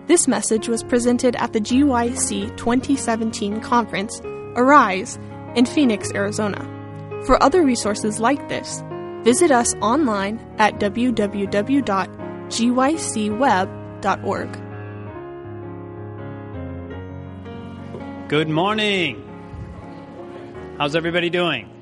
This message was presented at the GYC 2017 conference, Arise, in Phoenix, Arizona. For other resources like this, visit us online at www.gycweb.org. Good morning. How's everybody doing?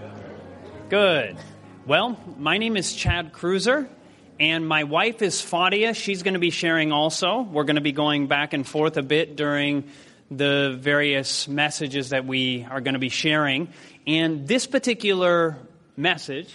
Good. Well, my name is Chad Cruiser, and my wife is Fadia. She's going to be sharing also. We're going to be going back and forth a bit during the various messages that we are going to be sharing. And this particular message,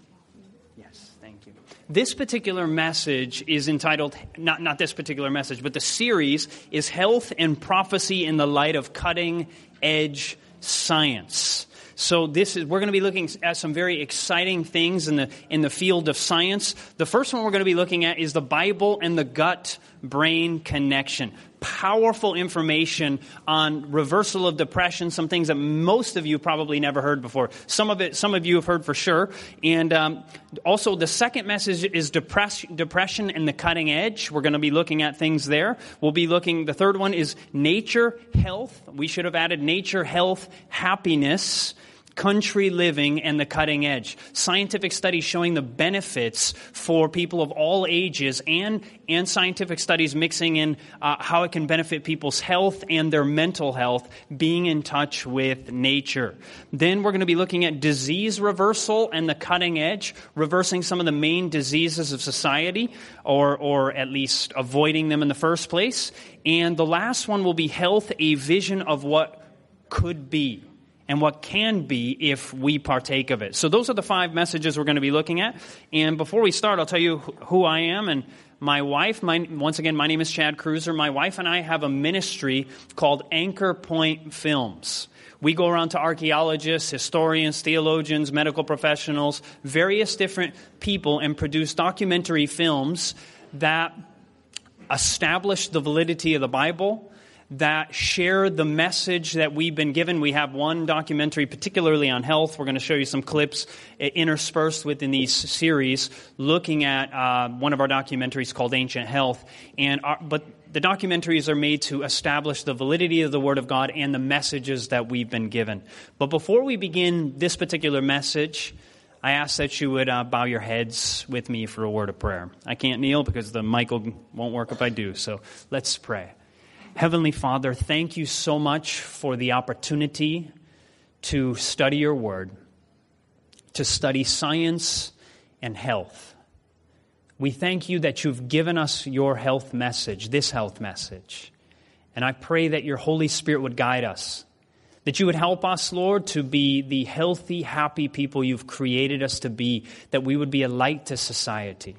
yes, thank you. This particular message is entitled, not this particular message, but the series is Health and Prophecy in the Light of Cutting Edge Science. So we're going to be looking at some very exciting things in the field of science. The first one we're going to be looking at is the Bible and the gut-brain connection. Powerful information on reversal of depression, some things that most of you probably never heard before. Some of you have heard for sure. And also the second message is depression and the cutting edge. We're going to be looking at things there. The third one is nature, health. We should have added nature, health, happiness, country living, and the cutting edge. Scientific studies showing the benefits for people of all ages and scientific studies mixing in how it can benefit people's health and their mental health, being in touch with nature. Then we're going to be looking at disease reversal and the cutting edge, reversing some of the main diseases of society, or at least avoiding them in the first place. And the last one will be health, a vision of what could be and what can be if we partake of it. So those are the 5 messages we're going to be looking at. And before we start, I'll tell you who I am and my wife. Once again, my name is Chad Cruiser. My wife and I have a ministry called Anchor Point Films. We go around to archaeologists, historians, theologians, medical professionals, various different people, and produce documentary films that establish the validity of the Bible, that share the message that we've been given. We have one documentary particularly on health. We're going to show you some clips interspersed within these series looking at one of our documentaries called Ancient Health. But the documentaries are made to establish the validity of the Word of God and the messages that we've been given. But before we begin this particular message, I ask that you would bow your heads with me for a word of prayer. I can't kneel because the mic won't work if I do, so let's pray. Heavenly Father, thank you so much for the opportunity to study your word, to study science and health. We thank you that you've given us your health message, this health message. And I pray that your Holy Spirit would guide us, that you would help us, Lord, to be the healthy, happy people you've created us to be, that we would be a light to society.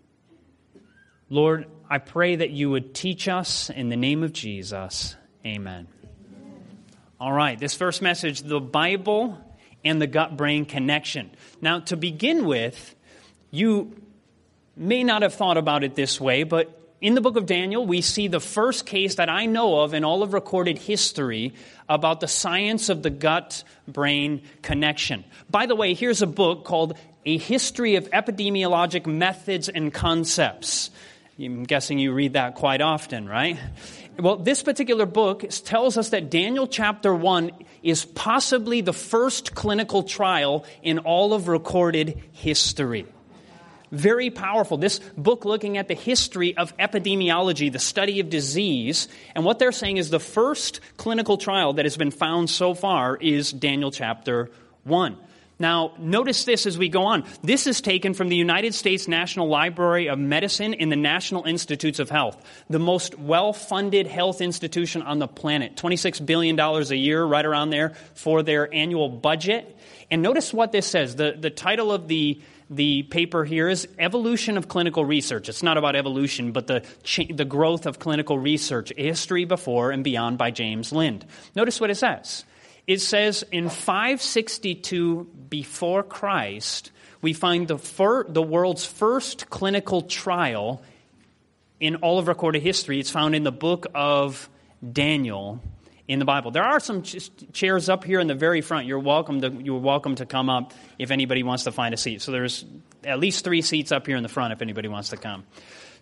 Lord, I pray that you would teach us in the name of Jesus. Amen. All right, this first message, the Bible and the gut-brain connection. Now, to begin with, you may not have thought about it this way, but in the book of Daniel, we see the first case that I know of in all of recorded history about the science of the gut-brain connection. By the way, here's a book called A History of Epidemiologic Methods and Concepts. I'm guessing you read that quite often, right? Well, this particular book tells us that Daniel chapter 1 is possibly the first clinical trial in all of recorded history. Very powerful. This book looking at the history of epidemiology, the study of disease, and what they're saying is the first clinical trial that has been found so far is Daniel chapter 1. Now, notice this as we go on. This is taken from the United States National Library of Medicine in the National Institutes of Health, the most well-funded health institution on the planet. $26 billion a year, right around there, for their annual budget. And notice what this says. The title of the paper here is Evolution of Clinical Research. It's not about evolution, but the growth of clinical research, a history before and beyond by James Lind. Notice what it says. It says in 562 before Christ, we find the world's first clinical trial in all of recorded history. It's found in the book of Daniel in the Bible. There are some chairs up here in the very front. You're welcome to come up if anybody wants to find a seat. So there's at least 3 seats up here in the front if anybody wants to come.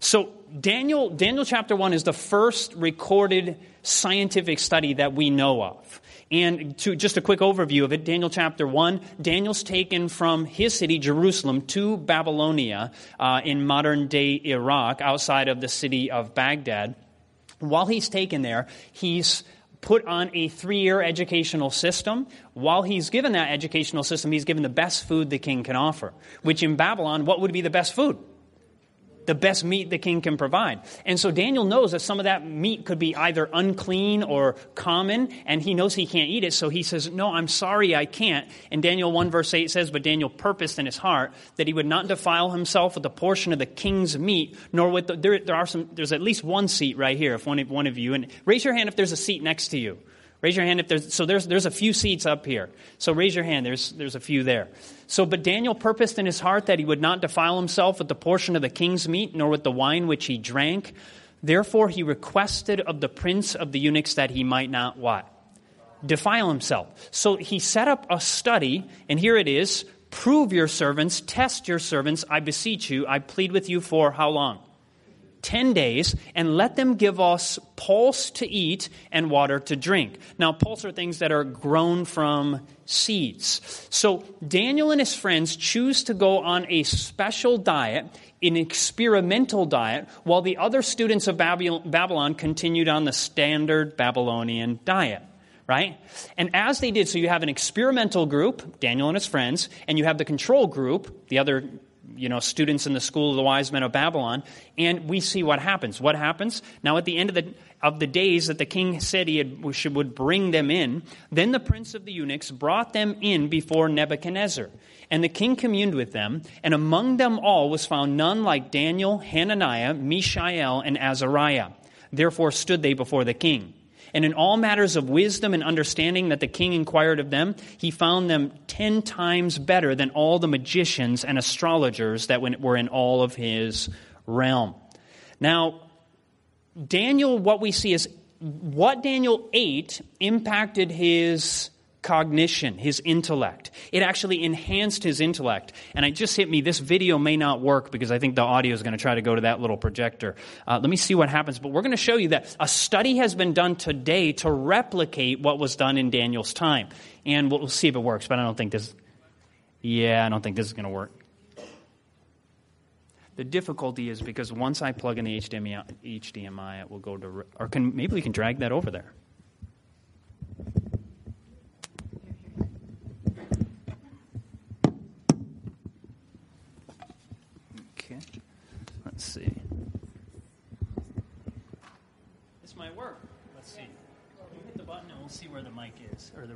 So Daniel chapter 1 is the first recorded scientific study that we know of. And to just a quick overview of it, Daniel chapter 1, Daniel's taken from his city, Jerusalem, to Babylonia in modern-day Iraq, outside of the city of Baghdad. While he's taken there, he's put on a 3-year educational system. While he's given that educational system, he's given the best food the king can offer, which in Babylon, what would be the best food? The best meat the king can provide. And so Daniel knows that some of that meat could be either unclean or common, and he knows he can't eat it, so he says, no, I'm sorry, I can't. And Daniel 1 verse 8 says, but Daniel purposed in his heart that he would not defile himself with a portion of the king's meat, nor with there's at least one seat right here, if one of you, and raise your hand if there's a seat next to you. Raise your hand if there's a few seats up here. So raise your hand, there's a few there. So, but Daniel purposed in his heart that he would not defile himself with the portion of the king's meat, nor with the wine which he drank. Therefore he requested of the prince of the eunuchs that he might not what? Defile himself. So he set up a study, and here it is. Prove your servants, test your servants, I beseech you, I plead with you for how long? 10 days, and let them give us pulse to eat and water to drink. Now, pulse are things that are grown from seeds. So Daniel and his friends choose to go on a special diet, an experimental diet, while the other students of Babylon continued on the standard Babylonian diet. Right? And as they did, so you have an experimental group, Daniel and his friends, and you have the control group, the other students in the school of the wise men of Babylon, and we see what happens. What happens? Now, at the end of the days that the king said would bring them in, then the prince of the eunuchs brought them in before Nebuchadnezzar. And the king communed with them, and among them all was found none like Daniel, Hananiah, Mishael, and Azariah. Therefore stood they before the king. And in all matters of wisdom and understanding that the king inquired of them, he found them 10 times better than all the magicians and astrologers that were in all of his realm. Now, Daniel, what we see is what Daniel ate impacted his cognition, his intellect. It actually enhanced his intellect. And it just hit me, this video may not work because I think the audio is going to try to go to that little projector. Let me see what happens. But we're going to show you that a study has been done today to replicate what was done in Daniel's time. And we'll see if it works, but I don't think this is going to work. The difficulty is because once I plug in the HDMI, it will go to, maybe we can drag that over there. Let's see. This might work. Let's see. You hit the button and we'll see where the mic is. But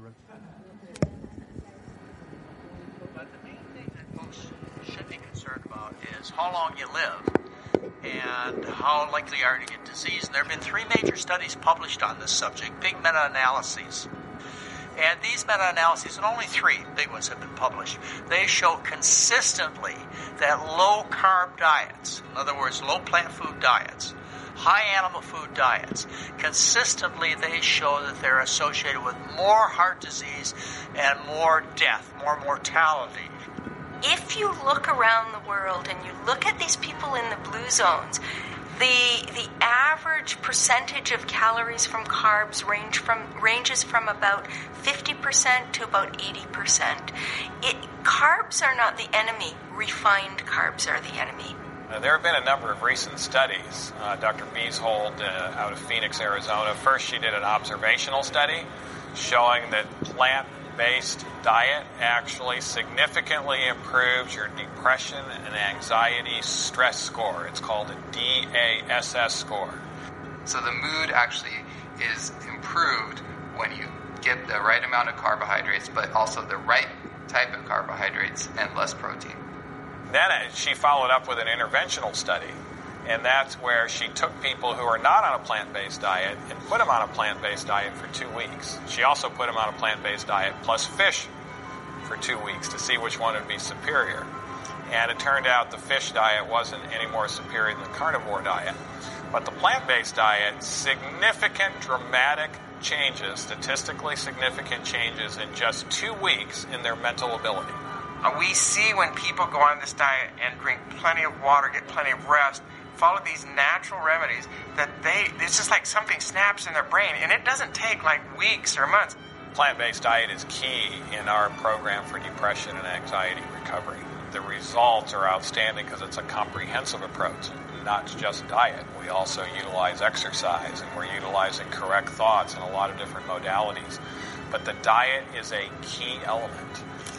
the main thing that folks should be concerned about is how long you live and how likely you are to get disease. And there have been 3 major studies published on this subject, big meta-analyses. And these meta-analyses, and only 3 big ones have been published, they show consistently that low-carb diets, in other words, low plant food diets, high animal food diets, consistently they show that they're associated with more heart disease and more death, more mortality. If you look around the world and you look at these people in the blue zones, the average percentage of calories from carbs ranges from about 50% to about 80%. Carbs are not the enemy. Refined carbs are the enemy. There have been a number of recent studies. Dr. Beeshold out of Phoenix, Arizona, first she did an observational study showing that plant-based diet actually significantly improves your depression and anxiety stress score. It's called a DASS score. So the mood actually is improved when you get the right amount of carbohydrates, but also the right type of carbohydrates and less protein. Then she followed up with an interventional study, and that's where she took people who are not on a plant-based diet and put them on a plant-based diet for 2 weeks. She also put them on a plant-based diet plus fish for 2 weeks to see which one would be superior. And it turned out the fish diet wasn't any more superior than the carnivore diet. But the plant-based diet, significant, dramatic changes, statistically significant changes in just 2 weeks in their mental ability. We see when people go on this diet and drink plenty of water, get plenty of rest, follow these natural remedies, that it's just like something snaps in their brain, and it doesn't take like weeks or months. Plant-based diet is key in our program for depression and anxiety recovery. The results are outstanding because it's a comprehensive approach, not just diet. We also utilize exercise, and we're utilizing correct thoughts in a lot of different modalities. But the diet is a key element.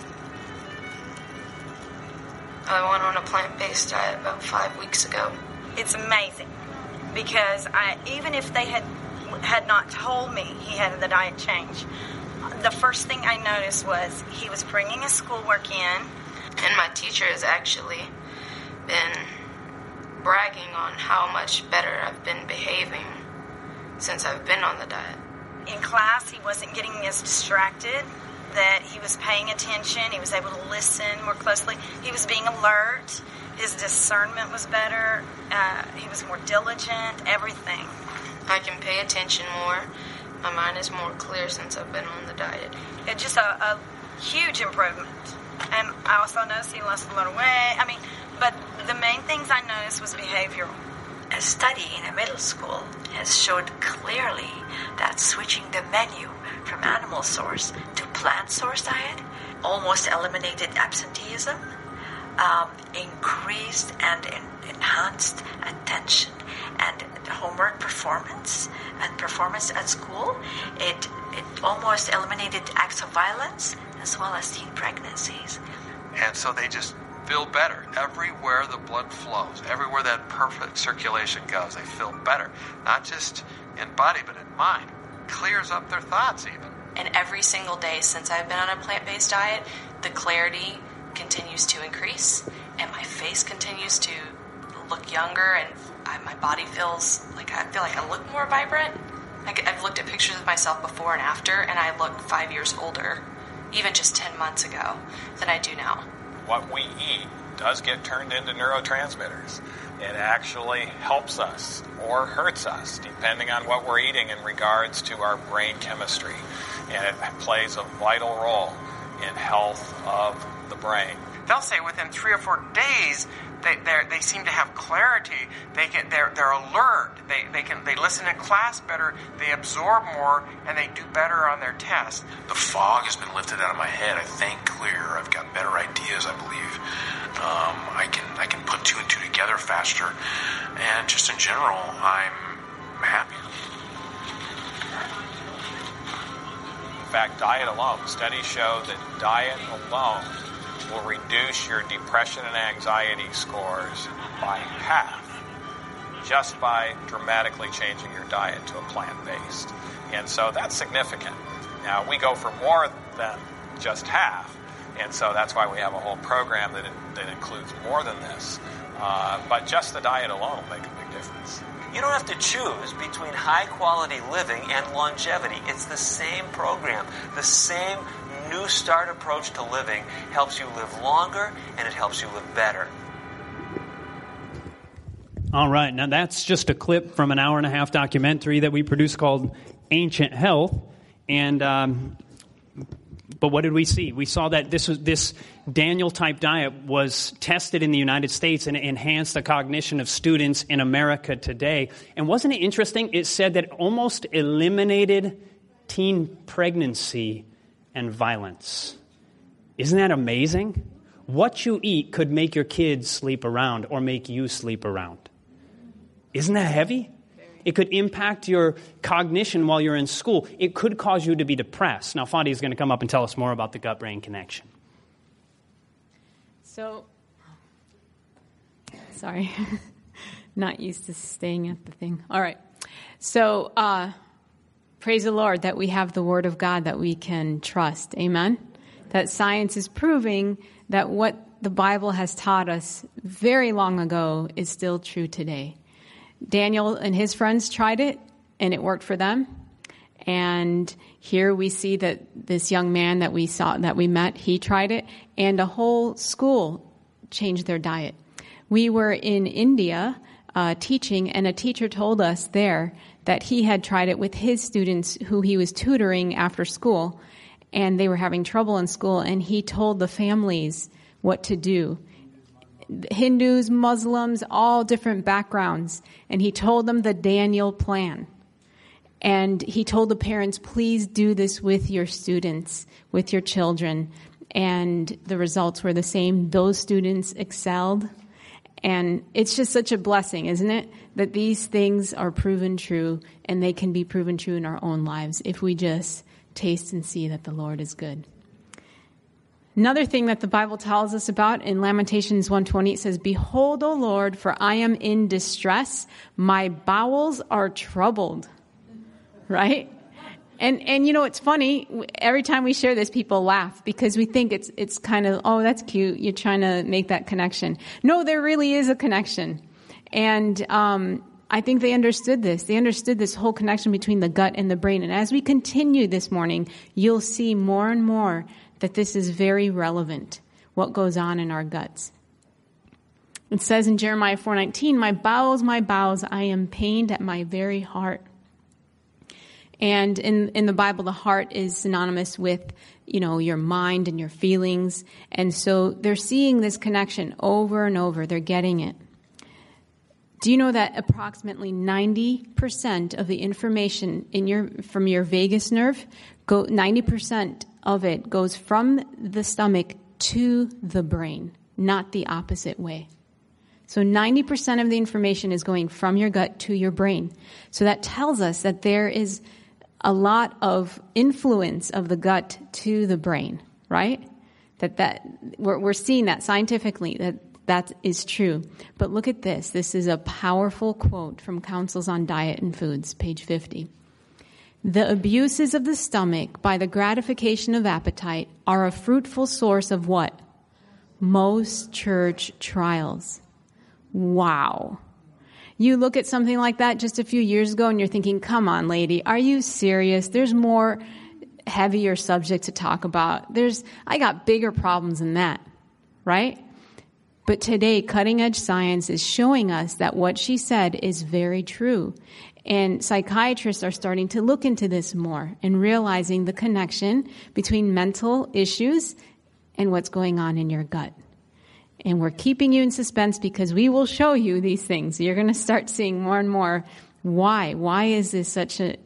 I went on a plant-based diet about 5 weeks ago. It's amazing because even if they had not told me he had the diet change, the first thing I noticed was he was bringing his schoolwork in. And my teacher has actually been bragging on how much better I've been behaving since I've been on the diet. In class, he wasn't getting as distracted, that he was paying attention, he was able to listen more closely, he was being alert, his discernment was better, he was more diligent, everything. I can pay attention more. My mind is more clear since I've been on the diet. It's just a huge improvement. And I also noticed he lost a lot of weight. But the main things I noticed was behavioral. A study in a middle school has showed clearly that switching the menu from animal source to plant source diet almost eliminated absenteeism, increased and enhanced attention and homework performance and performance at school. It almost eliminated acts of violence as well as teen pregnancies. And so they just feel better. Everywhere the blood flows, everywhere that perfect circulation goes, they feel better. Not just in body, but in mind. Clears up their thoughts even. And every single day since I've been on a plant-based diet, the clarity continues to increase, and my face continues to look younger, and my body feels like I look more vibrant. I've looked at pictures of myself before and after, and I look 5 years older, even just 10 months ago, than I do now. What we eat does get turned into neurotransmitters. It actually helps us or hurts us, depending on what we're eating in regards to our brain chemistry. And it plays a vital role in health of the brain. They'll say within 3 or 4 days they seem to have clarity. They're alert. They listen in class better. They absorb more, and they do better on their tests. The fog has been lifted out of my head. I think clearer. I've got better ideas, I believe. I can put 2 and 2 together faster, and just in general, I'm happier. In fact, diet alone, studies show that diet alone will reduce your depression and anxiety scores by half just by dramatically changing your diet to a plant-based. And so that's significant. Now, we go for more than just half, and so that's why we have a whole program that includes more than this. But just the diet alone will make a big difference. You don't have to choose between high-quality living and longevity. It's the same program. The same New Start approach to living helps you live longer, and it helps you live better. All right, now that's just a clip from an 1.5-hour documentary that we produced called Ancient Health. And but what did we see? We saw that this Daniel-type diet was tested in the United States and enhanced the cognition of students in America today. And wasn't it interesting? It said that it almost eliminated teen pregnancy and violence. Isn't that amazing? What you eat could make your kids sleep around or make you sleep around. Isn't that heavy? It could impact your cognition while you're in school. It could cause you to be depressed. Now, Fadi is going to come up and tell us more about the gut-brain connection. So, sorry, not used to staying at the thing. All right. So, praise the Lord that we have the Word of God that we can trust. Amen? That science is proving that what the Bible has taught us very long ago is still true today. Daniel and his friends tried it, and it worked for them. And here we see that this young man that we met, he tried it, and a whole school changed their diet. We were in India teaching, and a teacher told us there that he had tried it with his students who he was tutoring after school, and they were having trouble in school, and he told the families what to do. Hindus, Muslims, all different backgrounds. And he told them the Daniel plan. And he told the parents, please do this with your students, with your children. And the results were the same. Those students excelled. And it's just such a blessing, isn't it? That these things are proven true, and they can be proven true in our own lives if we just taste and see that the Lord is good. Another thing that the Bible tells us about in Lamentations 1:20, it says, behold, O Lord, for I am in distress. My bowels are troubled. Right? And you know, it's funny. Every time we share this, people laugh because we think it's kind of, oh, that's cute. You're trying to make that connection. No, there really is a connection. And I think they understood this. They understood this whole connection between the gut and the brain. And as we continue this morning, you'll see more and more that this is very relevant, what goes on in our guts. It says in Jeremiah 4:19, my bowels, I am pained at my very heart. And in the Bible, the heart is synonymous with, you know, your mind and your feelings. And so they're seeing this connection over and over. They're getting it. Do you know that approximately 90% of the information from your vagus nerve, 90% of it goes from the stomach to the brain, not the opposite way. So 90% of the information is going from your gut to your brain. So that tells us that there is a lot of influence of the gut to the brain, right? We're seeing that scientifically, that is true. But look at this. This is a powerful quote from Counsels on Diet and Foods, page 50. The abuses of the stomach by the gratification of appetite are a fruitful source of what? Most church trials. Wow. You look at something like that just a few years ago and you're thinking, come on, lady, are you serious? There's more heavier subject to talk about. I got bigger problems than that, right? But today, cutting edge science is showing us that what she said is very true. And psychiatrists are starting to look into this more and realizing the connection between mental issues and what's going on in your gut. And we're keeping you in suspense because we will show you these things. You're going to start seeing more and more why. Why is this such a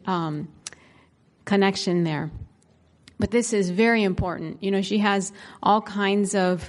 connection there? But this is very important. You know, she has all kinds of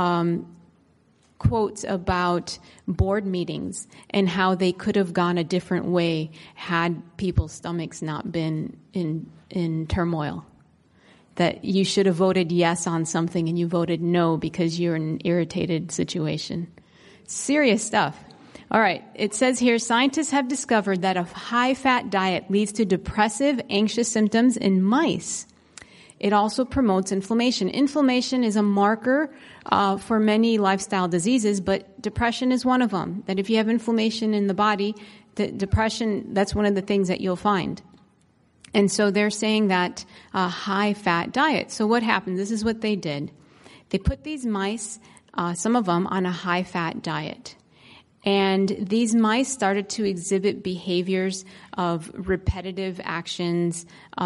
quotes about board meetings and how they could have gone a different way had people's stomachs not been in turmoil. That you should have voted yes on something and you voted no because you're in an irritated situation. Serious stuff. All right. It says here, scientists have discovered that a high-fat diet leads to depressive, anxious symptoms in mice. It also promotes inflammation. Inflammation is a marker for many lifestyle diseases, but depression is one of them. That if you have inflammation in the body, depression, that's one of the things that you'll find. And so they're saying that high-fat diet. So what happened? This is what they did. They put these mice, some of them, on a high-fat diet. And these mice started to exhibit behaviors of repetitive actions,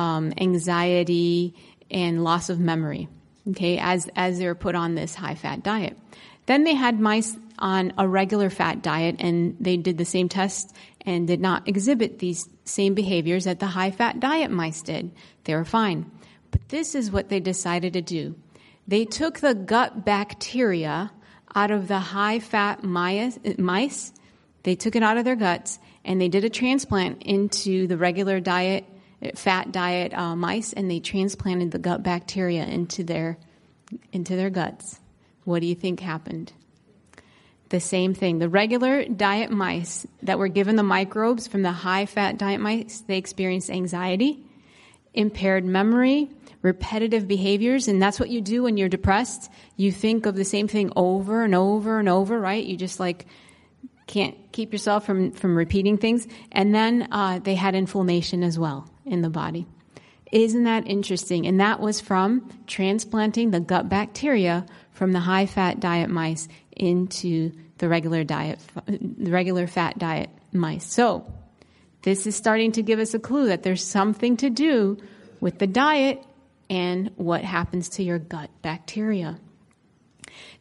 anxiety, and loss of memory, okay, as they were put on this high-fat diet. Then they had mice on a regular fat diet, and they did the same test and did not exhibit these same behaviors that the high-fat diet mice did. They were fine. But this is what they decided to do. They took the gut bacteria out of the high-fat mice. They took it out of their guts, and they did a transplant into the regular diet, fat diet mice, and they transplanted the gut bacteria into their guts. What do you think happened? The same thing. The regular diet mice that were given the microbes from the high-fat diet mice, they experienced anxiety, impaired memory, repetitive behaviors, and that's what you do when you're depressed. You think of the same thing over and over and over, right? You just can't keep yourself from repeating things. And then they had inflammation as well in the body. Isn't that interesting? And that was from transplanting the gut bacteria from the high-fat diet mice into the regular fat diet mice. So this is starting to give us a clue that there's something to do with the diet and what happens to your gut bacteria.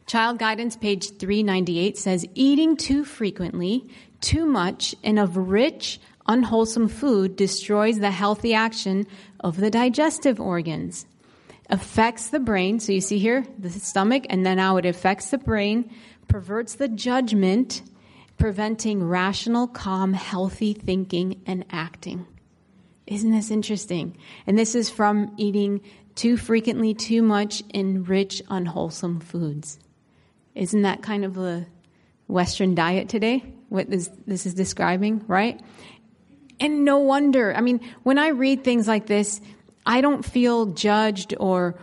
Child Guidance, page 398, says, eating too frequently, too much, and of rich, unwholesome food destroys the healthy action of the digestive organs, affects the brain. So you see here, the stomach, and then how it affects the brain, perverts the judgment, preventing rational, calm, healthy thinking and acting. Isn't this interesting? And this is from eating too frequently, too much, in rich, unwholesome foods. Isn't that kind of a Western diet today? What this is describing, right? And no wonder. I mean, when I read things like this, I don't feel judged or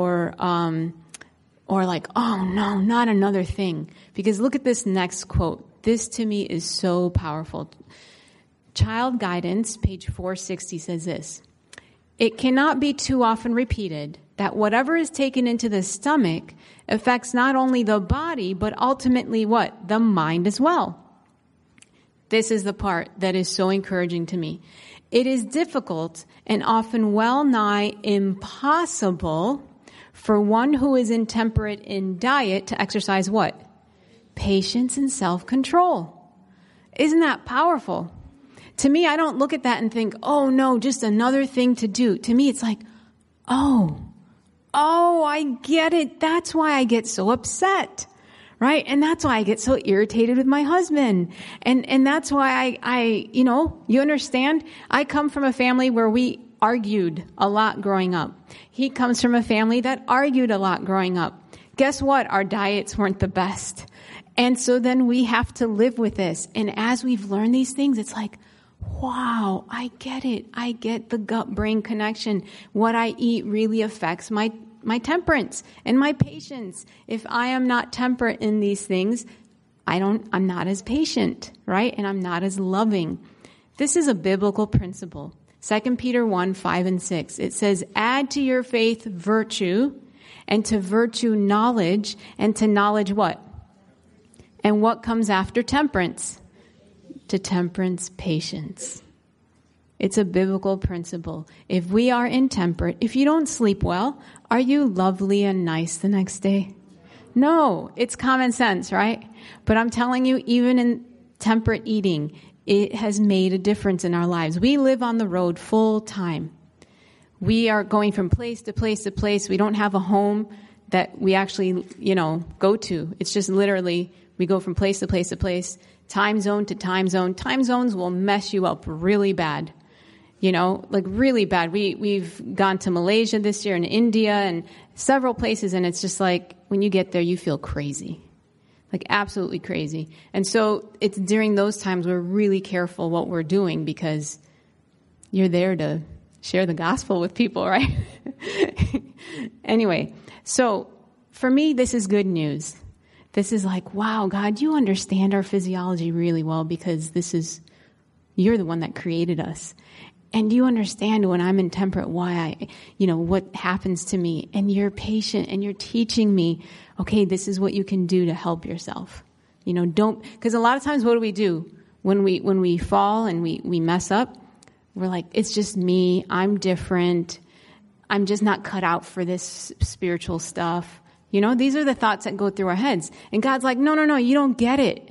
like, oh no, not another thing. Because look at this next quote. This to me is so powerful. Child Guidance, page 460, says this. It cannot be too often repeated that whatever is taken into the stomach affects not only the body, but ultimately what? The mind as well. This is the part that is so encouraging to me. It is difficult and often well nigh impossible for one who is intemperate in diet to exercise what? Patience and self-control. Isn't that powerful? To me, I don't look at that and think, oh no, just another thing to do. To me, it's like, oh, I get it. That's why I get so upset, right? And that's why I get so irritated with my husband. And that's why I you understand? I come from a family where we argued a lot growing up. He comes from a family that argued a lot growing up. Guess what? Our diets weren't the best. And so then we have to live with this. And as we've learned these things, it's like, wow, I get it. I get the gut-brain connection. What I eat really affects my temperance and my patience. If I am not temperate in these things, I'm not as patient, right? And I'm not as loving. This is a biblical principle. 2 Peter 1, 5 and 6. It says, add to your faith virtue, and to virtue knowledge, and to knowledge what? And what comes after temperance? To temperance, patience. It's a biblical principle. If we are intemperate, if you don't sleep well, are you lovely and nice the next day? No, it's common sense, right? But I'm telling you, even in temperate eating, it has made a difference in our lives. We live on the road full time. We are going from place to place to place. We don't have a home that we actually, go to. It's just literally we go from place to place to place, time zone to time zone. Time zones will mess you up really bad. Really bad. We've gone to Malaysia this year and India and several places, and it's just like when you get there, you feel crazy. Like absolutely crazy. And so it's during those times we're really careful what we're doing because you're there to share the gospel with people, right? Anyway, so for me, this is good news. This is like, wow, God, you understand our physiology really well because you're the one that created us. And you understand when I'm intemperate why what happens to me. And you're patient and you're teaching me, okay, this is what you can do to help yourself. Because a lot of times what do we do? When we fall and we mess up, we're like, it's just me. I'm different. I'm just not cut out for this spiritual stuff. These are the thoughts that go through our heads. And God's like, no, you don't get it.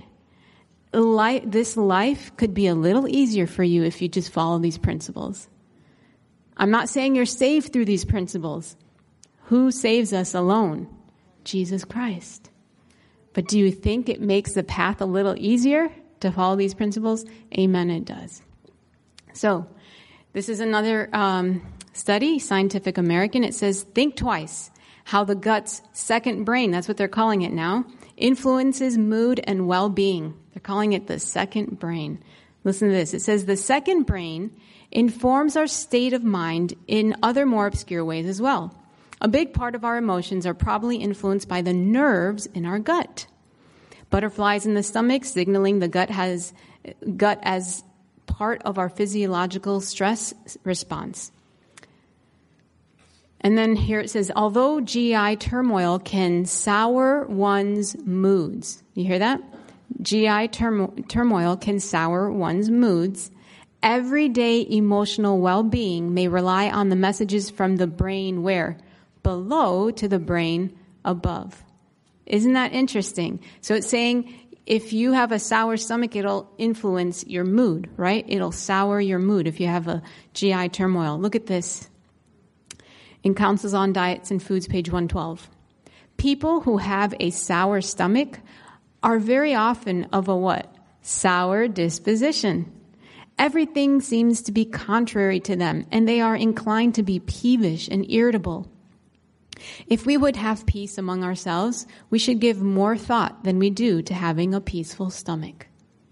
This life could be a little easier for you if you just follow these principles. I'm not saying you're saved through these principles. Who saves us alone? Jesus Christ. But do you think it makes the path a little easier to follow these principles? Amen, it does. So, this is another study, Scientific American. It says, think twice how the gut's second brain, that's what they're calling it now, influences mood and well-being. They're calling it the second brain. Listen to this. It says the second brain informs our state of mind in other more obscure ways as well. A big part of our emotions are probably influenced by the nerves in our gut. Butterflies in the stomach signaling the gut as part of our physiological stress response. And then here it says, although GI turmoil can sour one's moods. You hear that? GI turmoil can sour one's moods. Everyday emotional well-being may rely on the messages from the brain where? Below to the brain above. Isn't that interesting? So it's saying if you have a sour stomach, it'll influence your mood, right? It'll sour your mood if you have a GI turmoil. Look at this. In Counsels on Diets and Foods, page 112. People who have a sour stomach are very often of a what? Sour disposition. Everything seems to be contrary to them, and they are inclined to be peevish and irritable. If we would have peace among ourselves, we should give more thought than we do to having a peaceful stomach.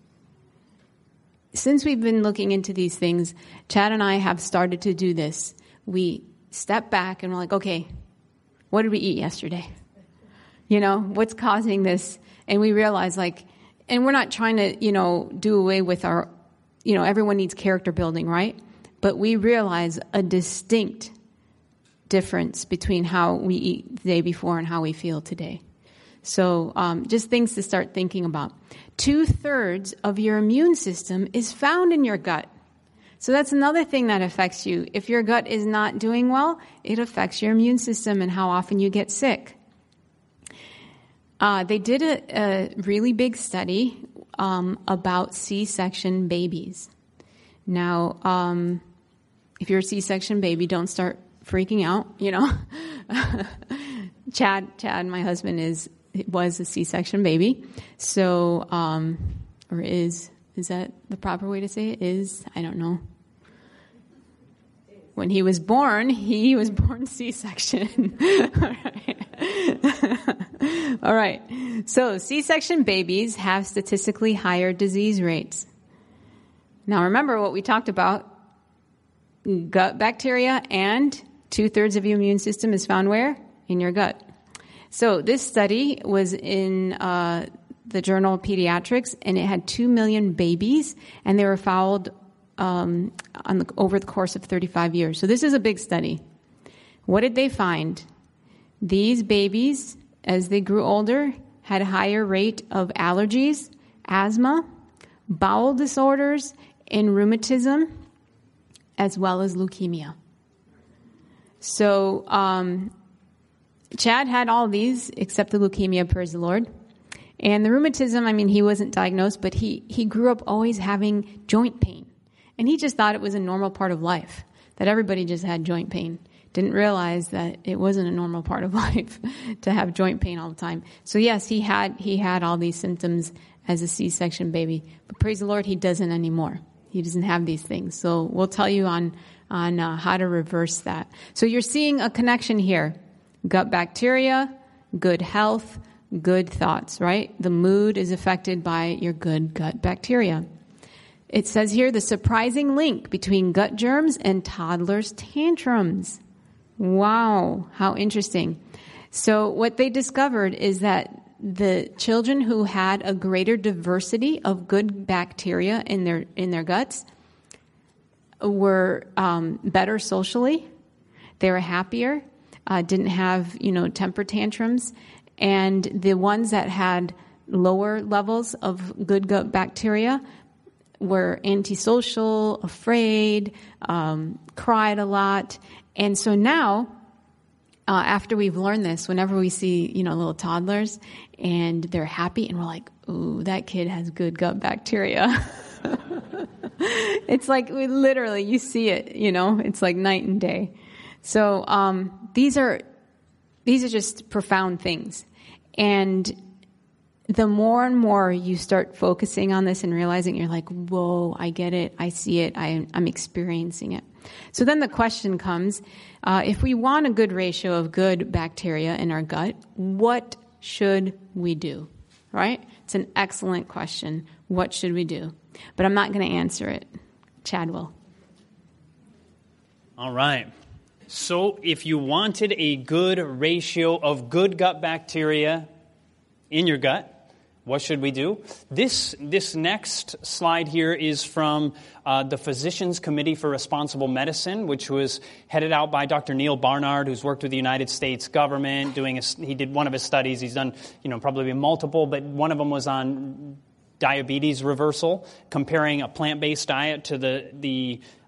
Since we've been looking into these things, Chad and I have started to do this. We step back and we're like, okay, what did we eat yesterday? You know, what's causing this? And we realize and we're not trying to, do away with our, everyone needs character building, right? But we realize a distinct difference between how we eat the day before and how we feel today. So just things to start thinking about. 2/3 of your immune system is found in your gut. So that's another thing that affects you. If your gut is not doing well, it affects your immune system and how often you get sick. They did a really big study about C-section babies. Now, if you're a C-section baby, don't start freaking out, Chad, my husband, was a C-section baby. So, or is that the proper way to say it? I don't know. When he was born C-section. All right. So C-section babies have statistically higher disease rates. Now remember what we talked about. Gut bacteria, and 2/3 of your immune system is found where? In your gut. So this study was in the Journal of Pediatrics, and it had 2 million babies, and they were followed over the course of 35 years. So this is a big study. What did they find? These babies, as they grew older, had a higher rate of allergies, asthma, bowel disorders, and rheumatism, as well as leukemia. So Chad had all these except the leukemia, praise the Lord. And the rheumatism, he wasn't diagnosed, but he grew up always having joint pain. And he just thought it was a normal part of life, that everybody just had joint pain. Didn't realize that it wasn't a normal part of life to have joint pain all the time. So yes, he had all these symptoms as a C-section baby. But praise the Lord, he doesn't anymore. He doesn't have these things. So we'll tell you on how to reverse that. So you're seeing a connection here. Gut bacteria, good health, good thoughts, right? The mood is affected by your good gut bacteria. It says here the surprising link between gut germs and toddlers' tantrums. Wow, how interesting. So what they discovered is that the children who had a greater diversity of good bacteria in their guts were better socially. They were happier, didn't have temper tantrums, and the ones that had lower levels of good gut bacteria were antisocial, afraid, cried a lot. And so now, after we've learned this, whenever we see, little toddlers and they're happy and we're like, ooh, that kid has good gut bacteria. It's like you see it, it's like night and day. So, these are just profound things. And the more and more you start focusing on this and realizing, you're like, whoa, I get it. I see it. I'm experiencing it. So then the question comes, if we want a good ratio of good bacteria in our gut, what should we do? Right? It's an excellent question. What should we do? But I'm not going to answer it. Chad will. All right. So if you wanted a good ratio of good gut bacteria in your gut, what should we do? This next slide here is from the Physicians Committee for Responsible Medicine, which was headed out by Dr. Neil Barnard, who's worked with the United States government. He did one of his studies. He's done, probably multiple, but one of them was on diabetes reversal, comparing a plant-based diet to the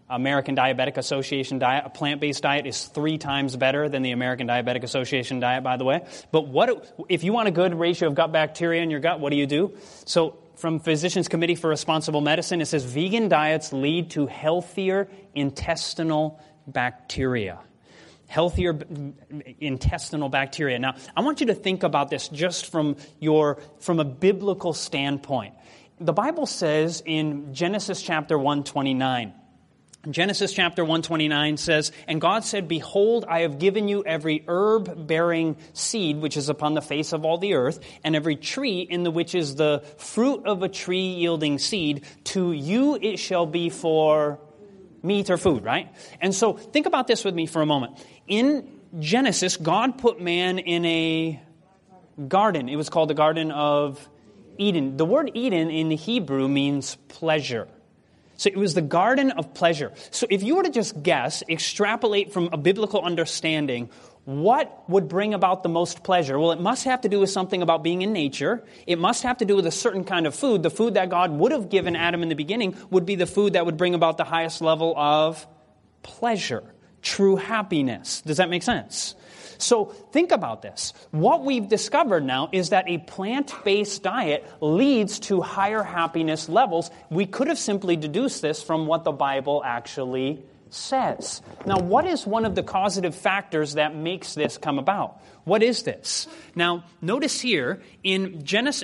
American Diabetic Association diet. A plant-based diet is 3 times better than the American Diabetic Association diet, by the way. But if you want a good ratio of gut bacteria in your gut, what do? So from Physicians Committee for Responsible Medicine, it says vegan diets lead to healthier intestinal bacteria. Healthier intestinal bacteria. Now, I want you to think about this just from a biblical standpoint. The Bible says in Genesis chapter 1:29, Genesis chapter 1:29 says, "And God said, Behold, I have given you every herb-bearing seed which is upon the face of all the earth, and every tree in the which is the fruit of a tree yielding seed. To you it shall be for meat or food," right? And so think about this with me for a moment. In Genesis, God put man in a garden. It was called the Garden of Eden. The word Eden in the Hebrew means pleasure. So it was the garden of pleasure. So if you were to just guess, extrapolate from a biblical understanding, what would bring about the most pleasure? Well, it must have to do with something about being in nature. It must have to do with a certain kind of food. The food that God would have given Adam in the beginning would be the food that would bring about the highest level of pleasure, true happiness. Does that make sense? So think about this. What we've discovered now is that a plant-based diet leads to higher happiness levels. We could have simply deduced this from what the Bible actually says. Now, what is one of the causative factors that makes this come about? What is this? Now, notice here in Genesis,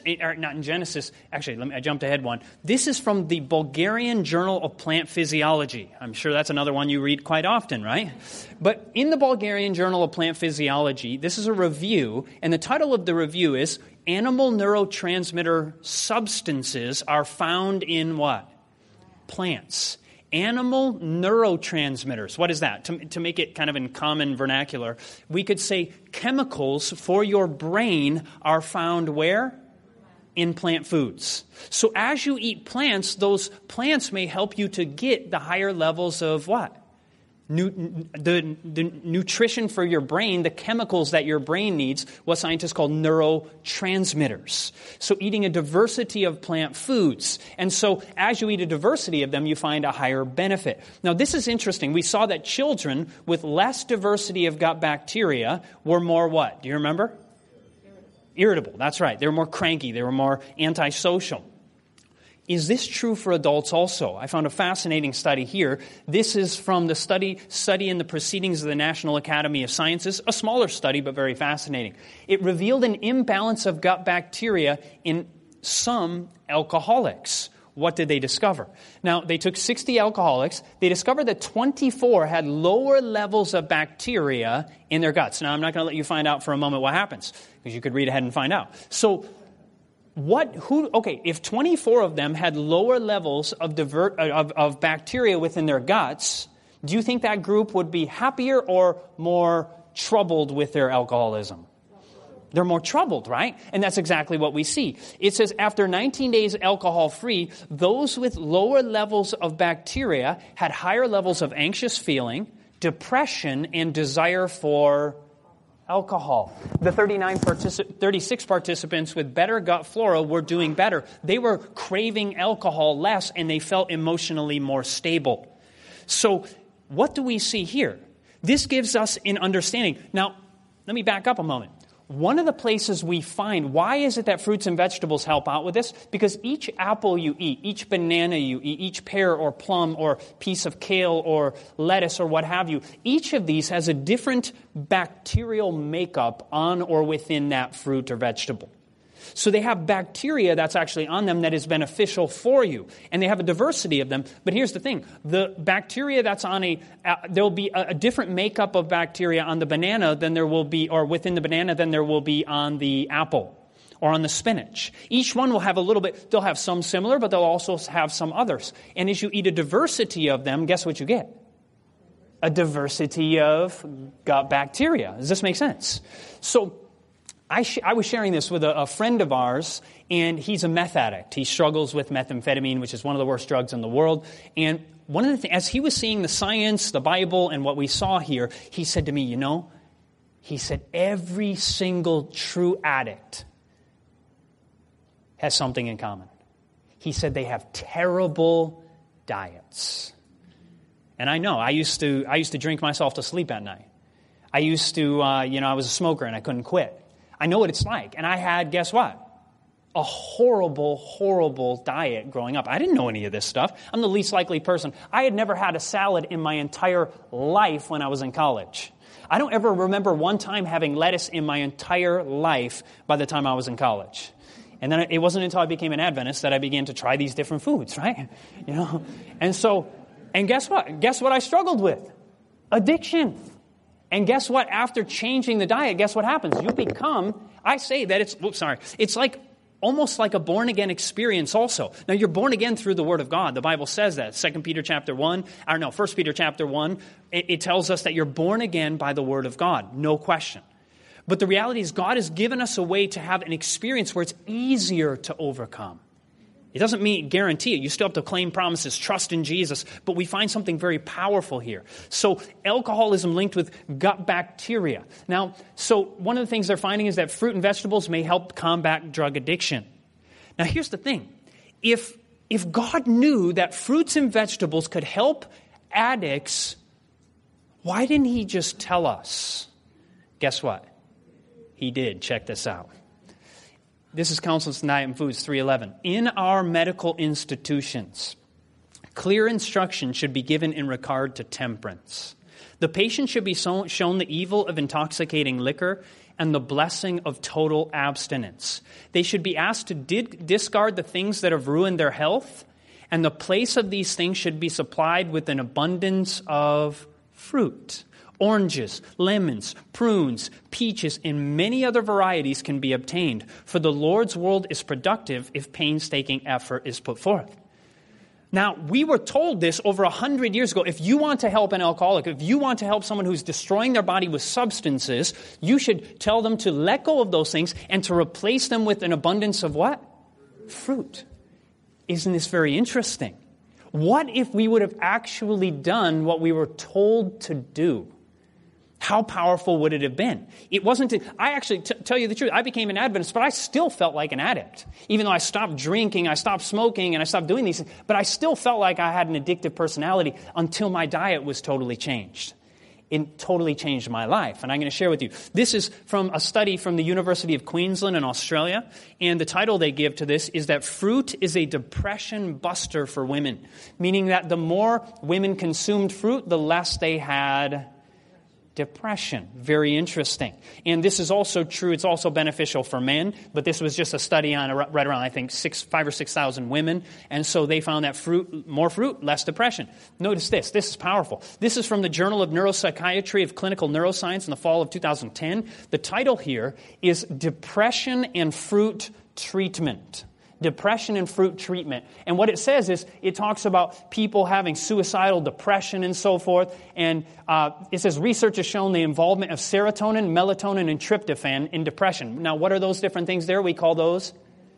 I jumped ahead one. This is from the Bulgarian Journal of Plant Physiology. I'm sure that's another one you read quite often, right? But in the Bulgarian Journal of Plant Physiology, this is a review, and the title of the review is Animal Neurotransmitter Substances Are Found in what? Plants. Animal neurotransmitters. What is that? To make it kind of in common vernacular, we could say chemicals for your brain are found where? In plant foods. So as you eat plants, those plants may help you to get the higher levels of what? The nutrition for your brain, the chemicals that your brain needs, what scientists call neurotransmitters. So eating a diversity of plant foods. And so as you eat a diversity of them, you find a higher benefit. Now this is interesting. We saw that children with less diversity of gut bacteria were more what? Do you remember? Irritable. That's right. They were more cranky. They were more antisocial. Is this true for adults also? I found a fascinating study here. This is from the study in the Proceedings of the National Academy of Sciences, a smaller study, but very fascinating. It revealed an imbalance of gut bacteria in some alcoholics. What did they discover? Now, they took 60 alcoholics. They discovered that 24 had lower levels of bacteria in their guts. Now, I'm not going to let you find out for a moment what happens, because you could read ahead and find out. So, if 24 of them had lower levels of bacteria within their guts, do you think that group would be happier or more troubled with their alcoholism? They're more troubled, right? And that's exactly what we see. It says after 19 days alcohol-free, those with lower levels of bacteria had higher levels of anxious feeling, depression, and desire for alcohol. The 36 participants with better gut flora were doing better. They were craving alcohol less, and they felt emotionally more stable. So what do we see here? This gives us an understanding. Now, let me back up a moment. One of the places we find, why is it that fruits and vegetables help out with this? Because each apple you eat, each banana you eat, each pear or plum or piece of kale or lettuce or what have you, each of these has a different bacterial makeup on or within that fruit or vegetable. So they have bacteria that's actually on them that is beneficial for you. And they have a diversity of them. But here's the thing. The bacteria that's on there will be a different makeup of bacteria on the banana than there will be, or within the banana than there will be on the apple or on the spinach. Each one will have a little bit, they'll have some similar, but they'll also have some others. And as you eat a diversity of them, guess what you get? A diversity of gut bacteria. Does this make sense? So, I was sharing this with a friend of ours, and he's a meth addict. He struggles with methamphetamine, which is one of the worst drugs in the world. And one of the things, as he was seeing the science, the Bible, and what we saw here, he said to me, he said, every single true addict has something in common. He said they have terrible diets. And I know, I used to drink myself to sleep at night. I used to, I was a smoker and I couldn't quit. I know what it's like. And I had, guess what? A horrible, horrible diet growing up. I didn't know any of this stuff. I'm the least likely person. I had never had a salad in my entire life when I was in college. I don't ever remember one time having lettuce in my entire life by the time I was in college. And then it wasn't until I became an Adventist that I began to try these different foods, right? And guess what? Guess what I struggled with? Addiction. And guess what? After changing the diet, guess what happens? You become, I say that it's like almost like a born-again experience also. Now, you're born again through the Word of God. The Bible says that. 1 Peter chapter 1, it tells us that you're born again by the Word of God. No question. But the reality is God has given us a way to have an experience where it's easier to overcome. It doesn't mean guarantee it. You still have to claim promises, trust in Jesus. But we find something very powerful here. So alcoholism linked with gut bacteria. Now, so one of the things they're finding is that fruit and vegetables may help combat drug addiction. Now, here's the thing. If God knew that fruits and vegetables could help addicts, why didn't He just tell us? Guess what? He did. Check this out. This is Counsels in Diet and Foods 3:11. In our medical institutions, clear instruction should be given in regard to temperance. The patient should be shown the evil of intoxicating liquor and the blessing of total abstinence. They should be asked to discard the things that have ruined their health, and the place of these things should be supplied with an abundance of fruit. Oranges, lemons, prunes, peaches, and many other varieties can be obtained, for the Lord's world is productive if painstaking effort is put forth. Now, we were told this over 100 years ago. If you want to help an alcoholic, if you want to help someone who's destroying their body with substances, you should tell them to let go of those things and to replace them with an abundance of what? Fruit. Isn't this very interesting? What if we would have actually done what we were told to do? How powerful would it have been? It wasn't. I actually, tell you the truth, I became an Adventist, but I still felt like an addict. Even though I stopped drinking, I stopped smoking, and I stopped doing these things, but I still felt like I had an addictive personality until my diet was totally changed. It totally changed my life, and I'm going to share with you. This is from a study from the University of Queensland in Australia, and the title they give to this is that fruit is a depression buster for women, meaning that the more women consumed fruit, the less they had depression. Very interesting. And this is also true. It's also beneficial for men, but this was just a study on right around, I think, 5,000 or 6,000 women. And so they found that more fruit, less depression. Notice this. This is powerful. This is from the Journal of Neuropsychiatry of Clinical Neuroscience in the fall of 2010. The title here is Depression and Fruit Treatment. Depression and fruit treatment. And what it says is, it talks about people having suicidal depression and so forth. And it says research has shown the involvement of serotonin, melatonin, and tryptophan in depression. Now, what are those different things there? We call those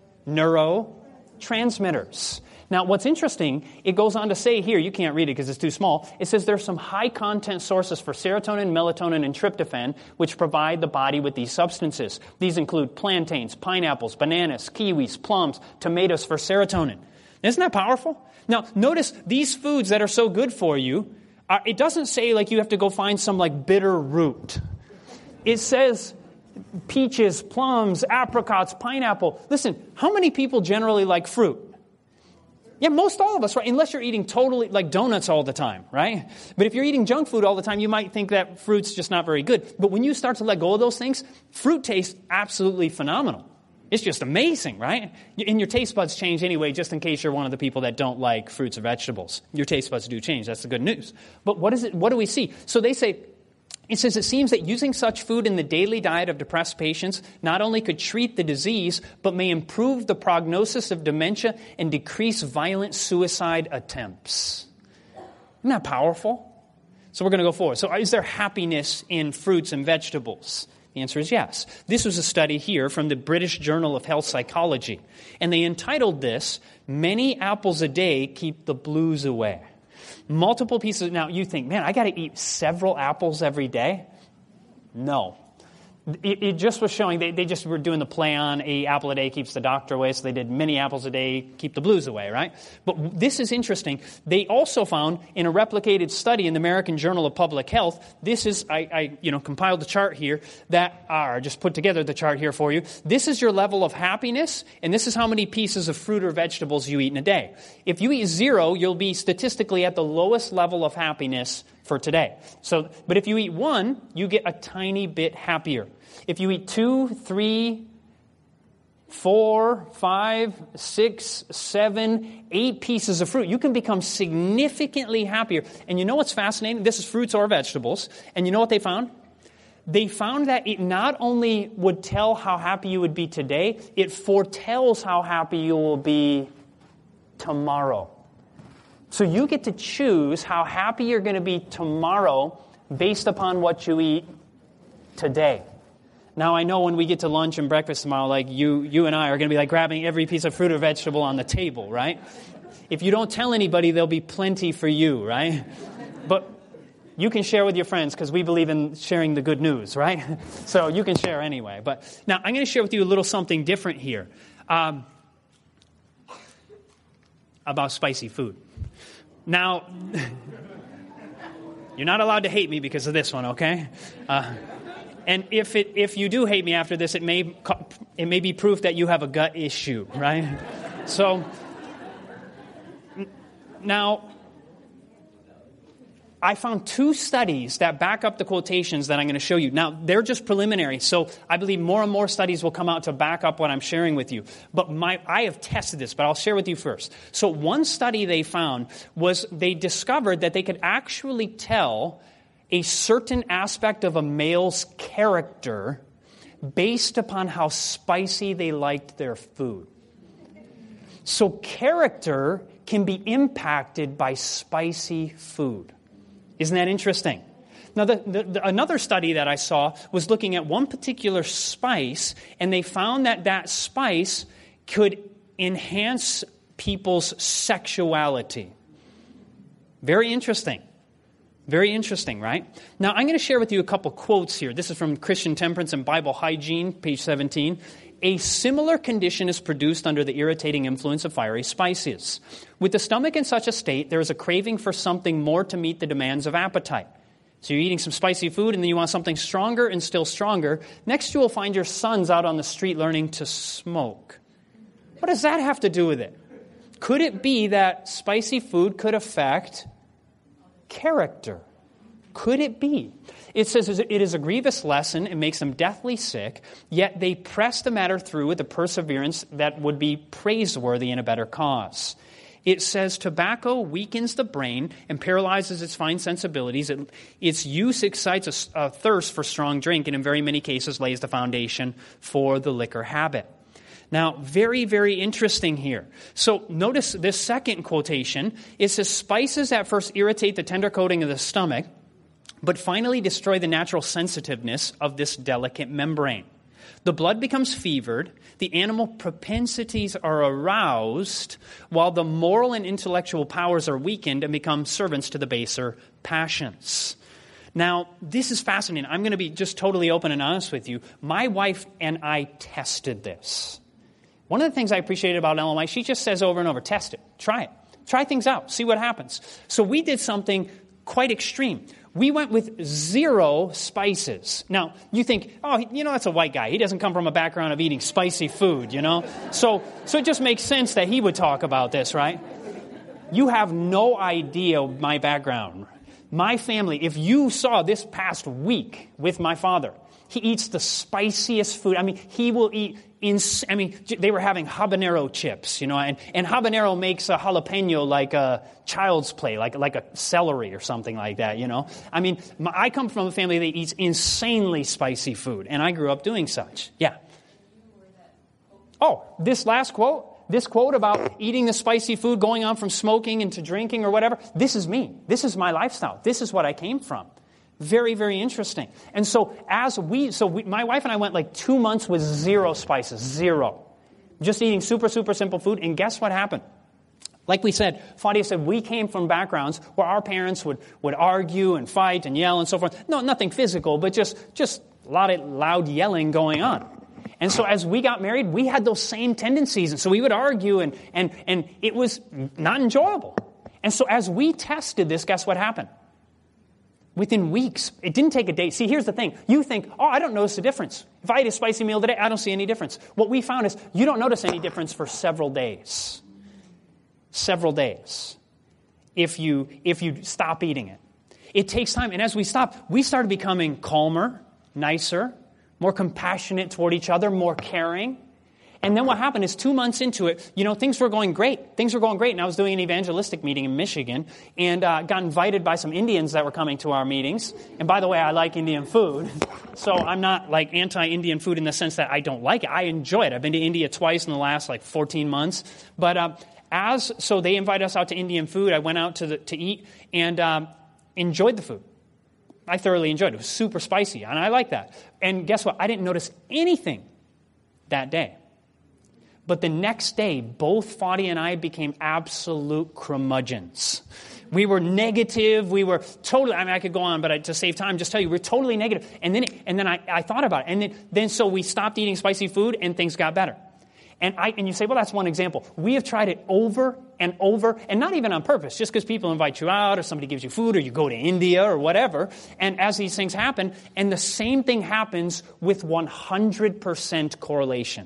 neurotransmitters. Now, what's interesting, it goes on to say here, you can't read it because it's too small, it says there's some high-content sources for serotonin, melatonin, and tryptophan, which provide the body with these substances. These include plantains, pineapples, bananas, kiwis, plums, tomatoes for serotonin. Isn't that powerful? Now, notice these foods that are so good for you, it doesn't say like you have to go find some like bitter root. It says peaches, plums, apricots, pineapple. Listen, how many people generally like fruit? Yeah, most all of us, right? Unless you're eating totally like donuts all the time, right? But if you're eating junk food all the time, you might think that fruit's just not very good. But when you start to let go of those things, fruit tastes absolutely phenomenal. It's just amazing, right? And your taste buds change anyway, just in case you're one of the people that don't like fruits or vegetables. Your taste buds do change. That's the good news. But what is it? What do we see? So they say, it says it seems that using such food in the daily diet of depressed patients not only could treat the disease, but may improve the prognosis of dementia and decrease violent suicide attempts. Isn't that powerful? So we're going to go forward. So is there happiness in fruits and vegetables? The answer is yes. This was a study here from the British Journal of Health Psychology. And they entitled this, Many Apples a Day Keep the Blues Away. Multiple pieces. Now, you think, man, I got to eat several apples every day? No. It just was showing, they just were doing the play on a apple a day keeps the doctor away, so they did many apples a day keep the blues away, right? But this is interesting. They also found in a replicated study in the American Journal of Public Health, this is, I compiled the chart here, I just put together the chart here for you. This is your level of happiness, and this is how many pieces of fruit or vegetables you eat in a day. If you eat 0, you'll be statistically at the lowest level of happiness for today. But if you eat 1, you get a tiny bit happier. If you eat 2, 3, 4, 5, 6, 7, 8 pieces of fruit, you can become significantly happier. And you know what's fascinating? This is fruits or vegetables. And you know what they found? They found that it not only would tell how happy you would be today, it foretells how happy you will be tomorrow. So you get to choose how happy you're going to be tomorrow based upon what you eat today. Now, I know when we get to lunch and breakfast tomorrow, like you and I are going to be like grabbing every piece of fruit or vegetable on the table, right? If you don't tell anybody, there'll be plenty for you, right? But you can share with your friends because we believe in sharing the good news, right? So you can share anyway. But now I'm going to share with you a little something different here about spicy food. Now, you're not allowed to hate me because of this one, okay? And if you do hate me after this, it may be proof that you have a gut issue, right? So, now, I found 2 studies that back up the quotations that I'm going to show you. Now, they're just preliminary, so I believe more and more studies will come out to back up what I'm sharing with you. But I have tested this, but I'll share with you first. So one study they found was they discovered that they could actually tell a certain aspect of a male's character based upon how spicy they liked their food. So character can be impacted by spicy food. Isn't that interesting? Now, another study that I saw was looking at one particular spice, and they found that spice could enhance people's sexuality. Very interesting. Very interesting, right? Now, I'm going to share with you a couple quotes here. This is from Christian Temperance and Bible Hygiene, page 17. A similar condition is produced under the irritating influence of fiery spices. With the stomach in such a state, there is a craving for something more to meet the demands of appetite. So you're eating some spicy food and then you want something stronger and still stronger. Next you will find your sons out on the street learning to smoke. What does that have to do with it? Could it be that spicy food could affect character? Could it be? It says it is a grievous lesson. It makes them deathly sick, yet they press the matter through with a perseverance that would be praiseworthy in a better cause. It says tobacco weakens the brain and paralyzes its fine sensibilities. Its use excites a thirst for strong drink and in very many cases lays the foundation for the liquor habit. Now, very, very interesting here. So notice this second quotation. It says spices at first irritate the tender coating of the stomach, but finally destroy the natural sensitiveness of this delicate membrane. The blood becomes fevered, the animal propensities are aroused, while the moral and intellectual powers are weakened and become servants to the baser passions. Now, this is fascinating. I'm going to be just totally open and honest with you. My wife and I tested this. One of the things I appreciated about Ellen White, she just says over and over, test it, try it. Try things out, see what happens. So we did something quite extreme. We went with 0 spices. Now, you think, that's a white guy. He doesn't come from a background of eating spicy food, So it just makes sense that he would talk about this, right? You have no idea my background. My family, if you saw this past week with my father, he eats the spiciest food. He will eat, they were having habanero chips, and habanero makes a jalapeno like a child's play, like a celery or something like that, I come from a family that eats insanely spicy food, and I grew up doing such. Yeah. Oh, this last quote, this quote about eating the spicy food, going on from smoking into drinking or whatever, this is me. This is my lifestyle. This is what I came from. Very, very interesting. And so my wife and I went like 2 months with 0 spices, 0. Just eating super, super simple food. And guess what happened? Like we said, Fadia said, we came from backgrounds where our parents would argue and fight and yell and so forth. No, nothing physical, but just a lot of loud yelling going on. And so as we got married, we had those same tendencies. And so we would argue, and it was not enjoyable. And so as we tested this, guess what happened? Within weeks, it didn't take a day. See, here's the thing. You think, oh, I don't notice a difference. If I eat a spicy meal today, I don't see any difference. What we found is you don't notice any difference for several days. Several days. If you stop eating it. It takes time. And as we stopped, we started becoming calmer, nicer, more compassionate toward each other, more caring. And then what happened is 2 months into it, things were going great. Things were going great. And I was doing an evangelistic meeting in Michigan and got invited by some Indians that were coming to our meetings. And by the way, I like Indian food. So I'm not like anti-Indian food in the sense that I don't like it. I enjoy it. I've been to India twice in the last 14 months. But so they invited us out to Indian food. I went out to eat and enjoyed the food. I thoroughly enjoyed it. It was super spicy, and I like that. And guess what? I didn't notice anything that day. But the next day, both Fadi and I became absolute curmudgeons. We were negative. We were totally, I could go on, but to save time, just tell you, we're totally negative. And then I thought about it. And then so we stopped eating spicy food, and things got better. And you say, well, that's one example. We have tried it over and over, and not even on purpose, just because people invite you out or somebody gives you food or you go to India or whatever. And as these things happen, and the same thing happens with 100% correlation.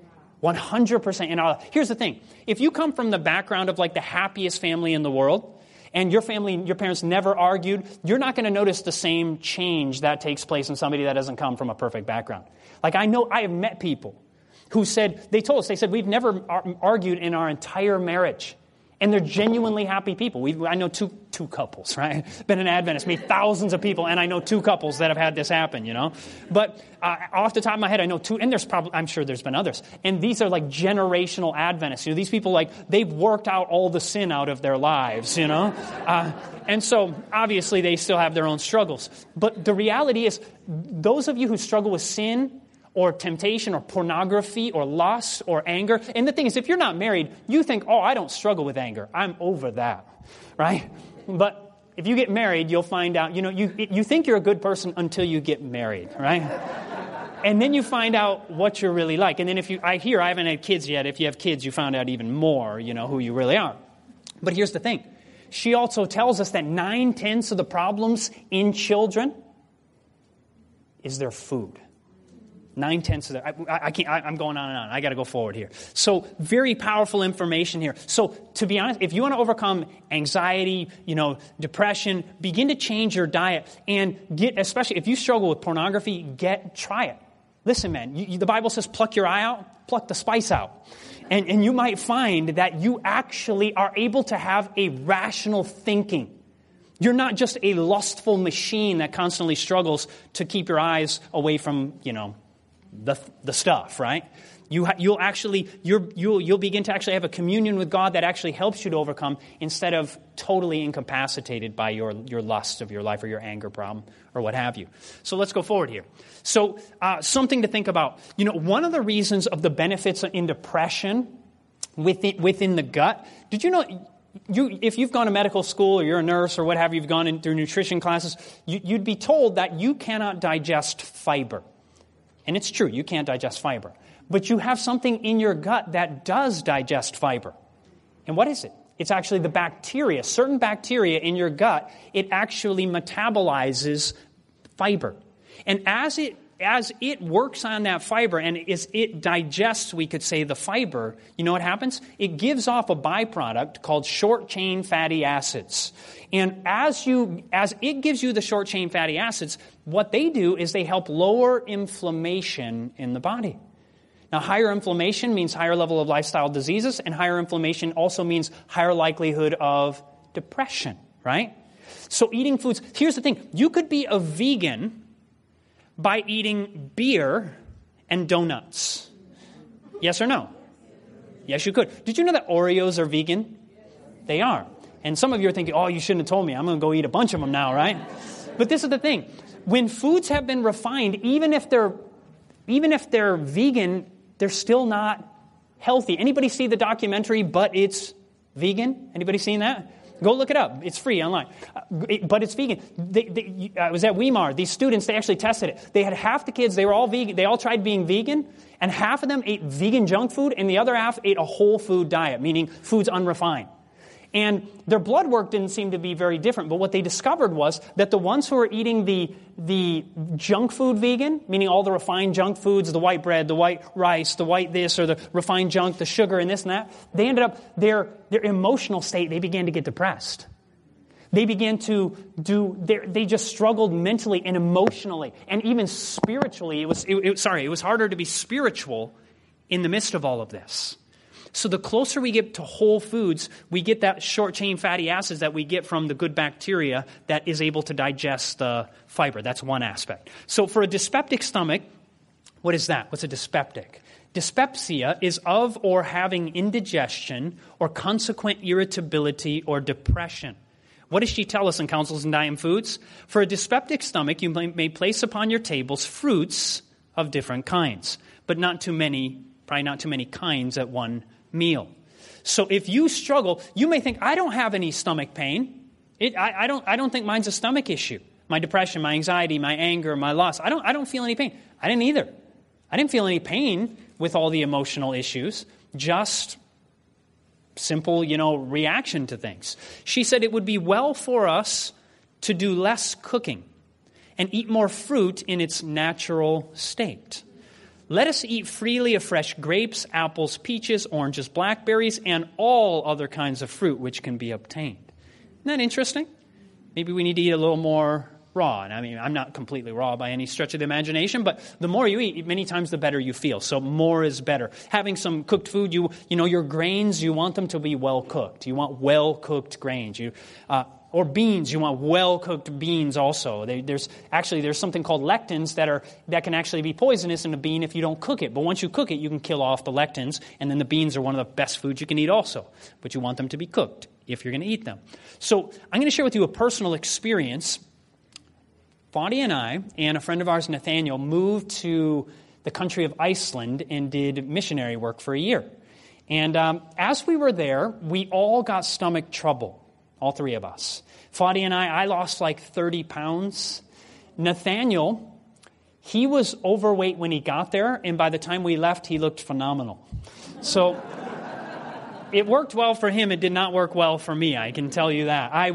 100%. And here's the thing. If you come from the background of the happiest family in the world, and your parents never argued, you're not going to notice the same change that takes place in somebody that doesn't come from a perfect background. I have met people who said, they said, we've never argued in our entire marriage. And they're genuinely happy people. I know two couples, right? Been an Adventist, meet thousands of people, and I know 2 couples that have had this happen, But off the top of my head, I know 2, and I'm sure there's been others. And these are generational Adventists. These people, they've worked out all the sin out of their lives, And so, obviously, they still have their own struggles. But the reality is, those of you who struggle with sin, or temptation, or pornography, or lust, or anger. And the thing is, if you're not married, you think, oh, I don't struggle with anger. I'm over that, right? But if you get married, you'll find out, you think you're a good person until you get married, right? And then you find out what you're really like. And then I haven't had kids yet. If you have kids, you found out even more, who you really are. But here's the thing. She also tells us that 9/10 of the problems in children is their food. 9/10 of that. I'm going on and on. I got to go forward here. So very powerful information here. So to be honest, if you want to overcome anxiety, depression, begin to change your diet and especially if you struggle with pornography, try it. Listen, man, the Bible says pluck your eye out, pluck the spice out. And you might find that you actually are able to have a rational thinking. You're not just a lustful machine that constantly struggles to keep your eyes away from, the stuff, right? You'll begin to actually have a communion with God that actually helps you to overcome instead of totally incapacitated by your lust of your life or your anger problem or what have you. So let's go forward here. So something to think about. One of the reasons of the benefits in depression within the gut, did you know... if you've gone to medical school or you're a nurse or what have you, you've gone through nutrition classes, you'd be told that you cannot digest fiber. And it's true, you can't digest fiber. But you have something in your gut that does digest fiber. And what is it? It's actually the bacteria. Certain bacteria in your gut, it actually metabolizes fiber. And as it works on that fiber and as it digests, we could say, the fiber, you know what happens? It gives off a byproduct called short-chain fatty acids. And as it gives you the short-chain fatty acids, what they do is they help lower inflammation in the body. Now, higher inflammation means higher level of lifestyle diseases, and higher inflammation also means higher likelihood of depression, right? So eating foods, here's the thing. You could be a vegan by eating beer and donuts. Yes or no? Yes, you could. Did you know that Oreos are vegan? They are. And some of you are thinking, oh, you shouldn't have told me. I'm going to go eat a bunch of them now, right? But this is the thing. When foods have been refined, even if they're vegan, they're still not healthy. Anybody see the documentary, But It's Vegan? Anybody seen that? Go look it up. It's free online. But it's vegan. I was at Weimar. These students, they actually tested it. They had half the kids, they were all vegan. They all tried being vegan, and half of them ate vegan junk food, and the other half ate a whole food diet, meaning foods unrefined. And their blood work didn't seem to be very different, but what they discovered was that the ones who were eating the junk food vegan, meaning all the refined junk foods, the white bread, the white rice, the white this, or the refined junk, the sugar and this and that, they ended up, their emotional state, they began to get depressed. They began to they just struggled mentally and emotionally, and even spiritually. It was harder to be spiritual in the midst of all of this. So the closer we get to whole foods, we get that short-chain fatty acids that we get from the good bacteria that is able to digest the fiber. That's one aspect. So for a dyspeptic stomach, what is that? What's a dyspeptic? Dyspepsia is of or having indigestion or consequent irritability or depression. What does she tell us in Counsels in Diet and Foods? For a dyspeptic stomach, you may place upon your tables fruits of different kinds, but not too many, probably not too many kinds at one meal. So if you struggle, you may think, I don't have any stomach pain. I don't think mine's a stomach issue. My depression, my anxiety, my anger, my loss. I don't feel any pain. I didn't either. I didn't feel any pain with all the emotional issues. Just simple, reaction to things. She said it would be well for us to do less cooking and eat more fruit in its natural state. Let us eat freely of fresh grapes, apples, peaches, oranges, blackberries, and all other kinds of fruit which can be obtained. Isn't that interesting? Maybe we need to eat a little more raw. And I mean, I'm not completely raw by any stretch of the imagination, but the more you eat, many times the better you feel. So more is better. Having some cooked food, your grains, you want them to be well cooked. You want well cooked grains. Or beans, you want well-cooked beans also. There's something called lectins that can actually be poisonous in a bean if you don't cook it. But once you cook it, you can kill off the lectins, and then the beans are one of the best foods you can eat also. But you want them to be cooked if you're going to eat them. So I'm going to share with you a personal experience. Claudia and I and a friend of ours, Nathaniel, moved to the country of Iceland and did missionary work for a year. And as we were there, we all got stomach trouble. All three of us. Claudia and I lost like 30 pounds. Nathaniel, he was overweight when he got there, and by the time we left, he looked phenomenal. So it worked well for him. It did not work well for me. I can tell you that. I'm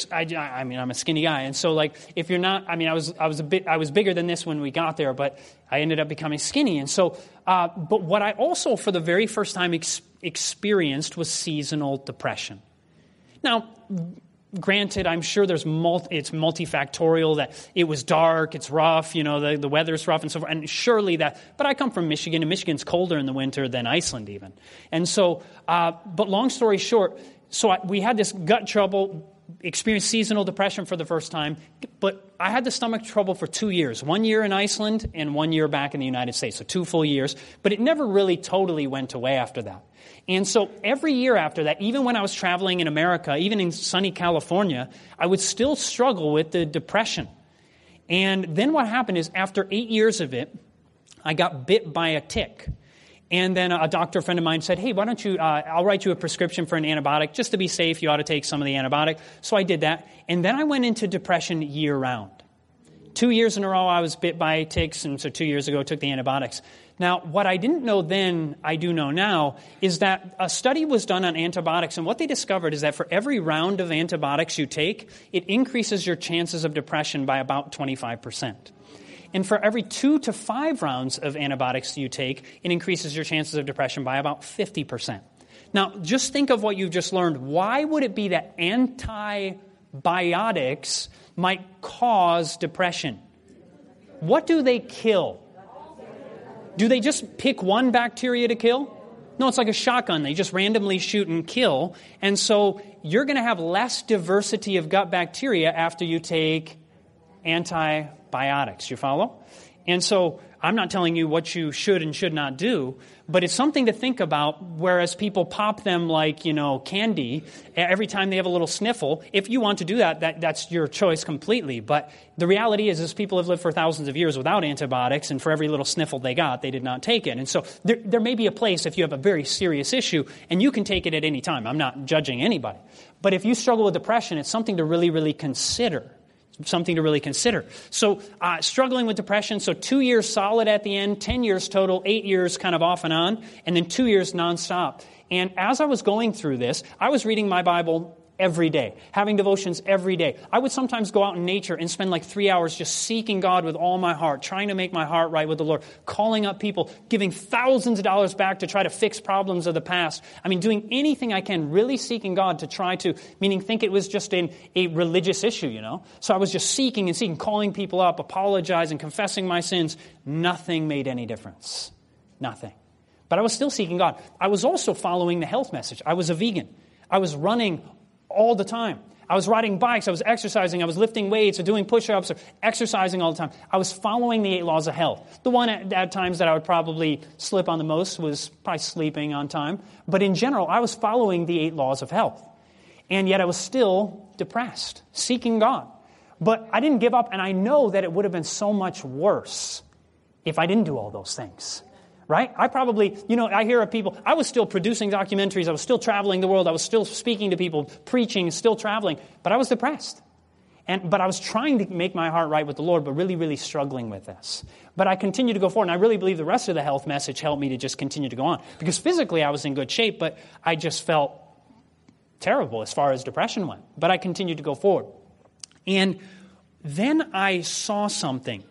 a skinny guy, and so if you're not, I was bigger than this when we got there, but I ended up becoming skinny, and so. But what I also, for the very first time, experienced was seasonal depression. Now, granted, I'm sure it's multifactorial, that it was dark, it's rough, the weather's rough and so forth, and surely that, but I come from Michigan, and Michigan's colder in the winter than Iceland even. And so, but long story short, we had this gut trouble, experienced seasonal depression for the first time, but I had the stomach trouble for 2 years, 1 year in Iceland and 1 year back in the United States, so 2 full years, but it never really totally went away after that. And so every year after that, even when I was traveling in America, even in sunny California, I would still struggle with the depression. And then what happened is after 8 years of it, I got bit by a tick. And then a doctor friend of mine said, hey, why don't you, I'll write you a prescription for an antibiotic. Just to be safe, you ought to take some of the antibiotic. So I did that. And then I went into depression year-round. 2 years in a row, I was bit by ticks, and so 2 years ago, I took the antibiotics. Now, what I didn't know then, I do know now, is that a study was done on antibiotics, and what they discovered is that for every round of antibiotics you take, it increases your chances of depression by about 25%. And for every 2 to 5 rounds of antibiotics you take, it increases your chances of depression by about 50%. Now, just think of what you've just learned. Why would it be that antibiotics might cause depression? What do they kill? Do they just pick one bacteria to kill? No, it's like a shotgun. They just randomly shoot and kill. And so you're going to have less diversity of gut bacteria after you take antibiotics. You follow? And so I'm not telling you what you should and should not do, but it's something to think about, whereas people pop them like, candy every time they have a little sniffle. If you want to do that's your choice completely. But the reality is people have lived for thousands of years without antibiotics, and for every little sniffle they got, they did not take it. And so there may be a place if you have a very serious issue, and you can take it at any time. I'm not judging anybody. But if you struggle with depression, it's something to really, really consider. So struggling with depression, so 2 years solid at the end, 10 years total, 8 years kind of off and on, and then 2 years nonstop. And as I was going through this, I was reading my Bible every day, having devotions every day. I would sometimes go out in nature and spend like 3 hours just seeking God with all my heart, trying to make my heart right with the Lord, calling up people, giving thousands of dollars back to try to fix problems of the past. I mean, doing anything I can, really seeking God to try to, meaning think it was just a religious issue, So I was just seeking, calling people up, apologizing, confessing my sins. Nothing made any difference. Nothing. But I was still seeking God. I was also following the health message. I was a vegan. I was running all the time. I was riding bikes, I was exercising, I was lifting weights or doing push-ups or exercising all the time. I was following the 8 laws of health. The one at times that I would probably slip on the most was probably sleeping on time. But in general, I was following the 8 laws of health. And yet I was still depressed, seeking God. But I didn't give up, and I know that it would have been so much worse if I didn't do all those things. Right? I probably, I hear of people, I was still producing documentaries, I was still traveling the world, I was still speaking to people, preaching, still traveling, but I was depressed. But I was trying to make my heart right with the Lord, but really, really struggling with this. But I continued to go forward, and I really believe the rest of the health message helped me to just continue to go on. Because physically I was in good shape, but I just felt terrible as far as depression went. But I continued to go forward. And then I saw something.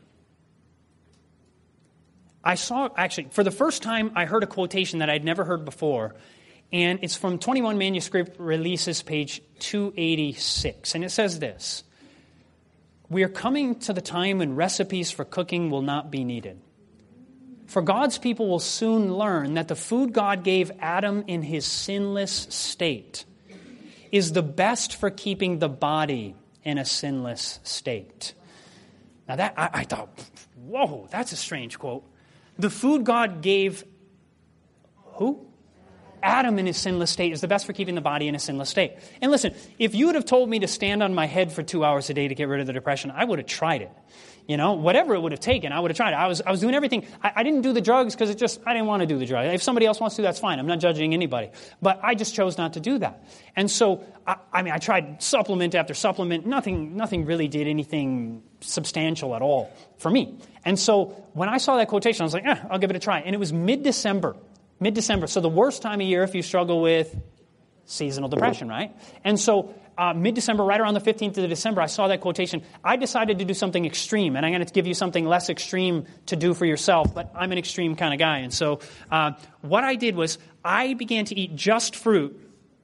For the first time, I heard a quotation that I'd never heard before, and it's from 21 Manuscript Releases, page 286, and it says this: "We are coming to the time when recipes for cooking will not be needed. For God's people will soon learn that the food God gave Adam in his sinless state is the best for keeping the body in a sinless state." Now that, I thought, whoa, that's a strange quote. The food God gave who? Adam in his sinless state is the best for keeping the body in a sinless state. And listen, if you would have told me to stand on my head for 2 hours a day to get rid of the depression, I would have tried it. Whatever it would have taken, I would have tried it. I was doing everything. I didn't do the drugs because I didn't want to do the drugs. If somebody else wants to, that's fine. I'm not judging anybody. But I just chose not to do that. And so, I tried supplement after supplement. Nothing really did anything substantial at all for me. And so when I saw that quotation, I was like, I'll give it a try. And it was mid-December. So the worst time of year if you struggle with seasonal depression, right? And so mid-December, right around the 15th of December, I saw that quotation. I decided to do something extreme, and I'm going to give you something less extreme to do for yourself, but I'm an extreme kind of guy. And so what I did was I began to eat just fruit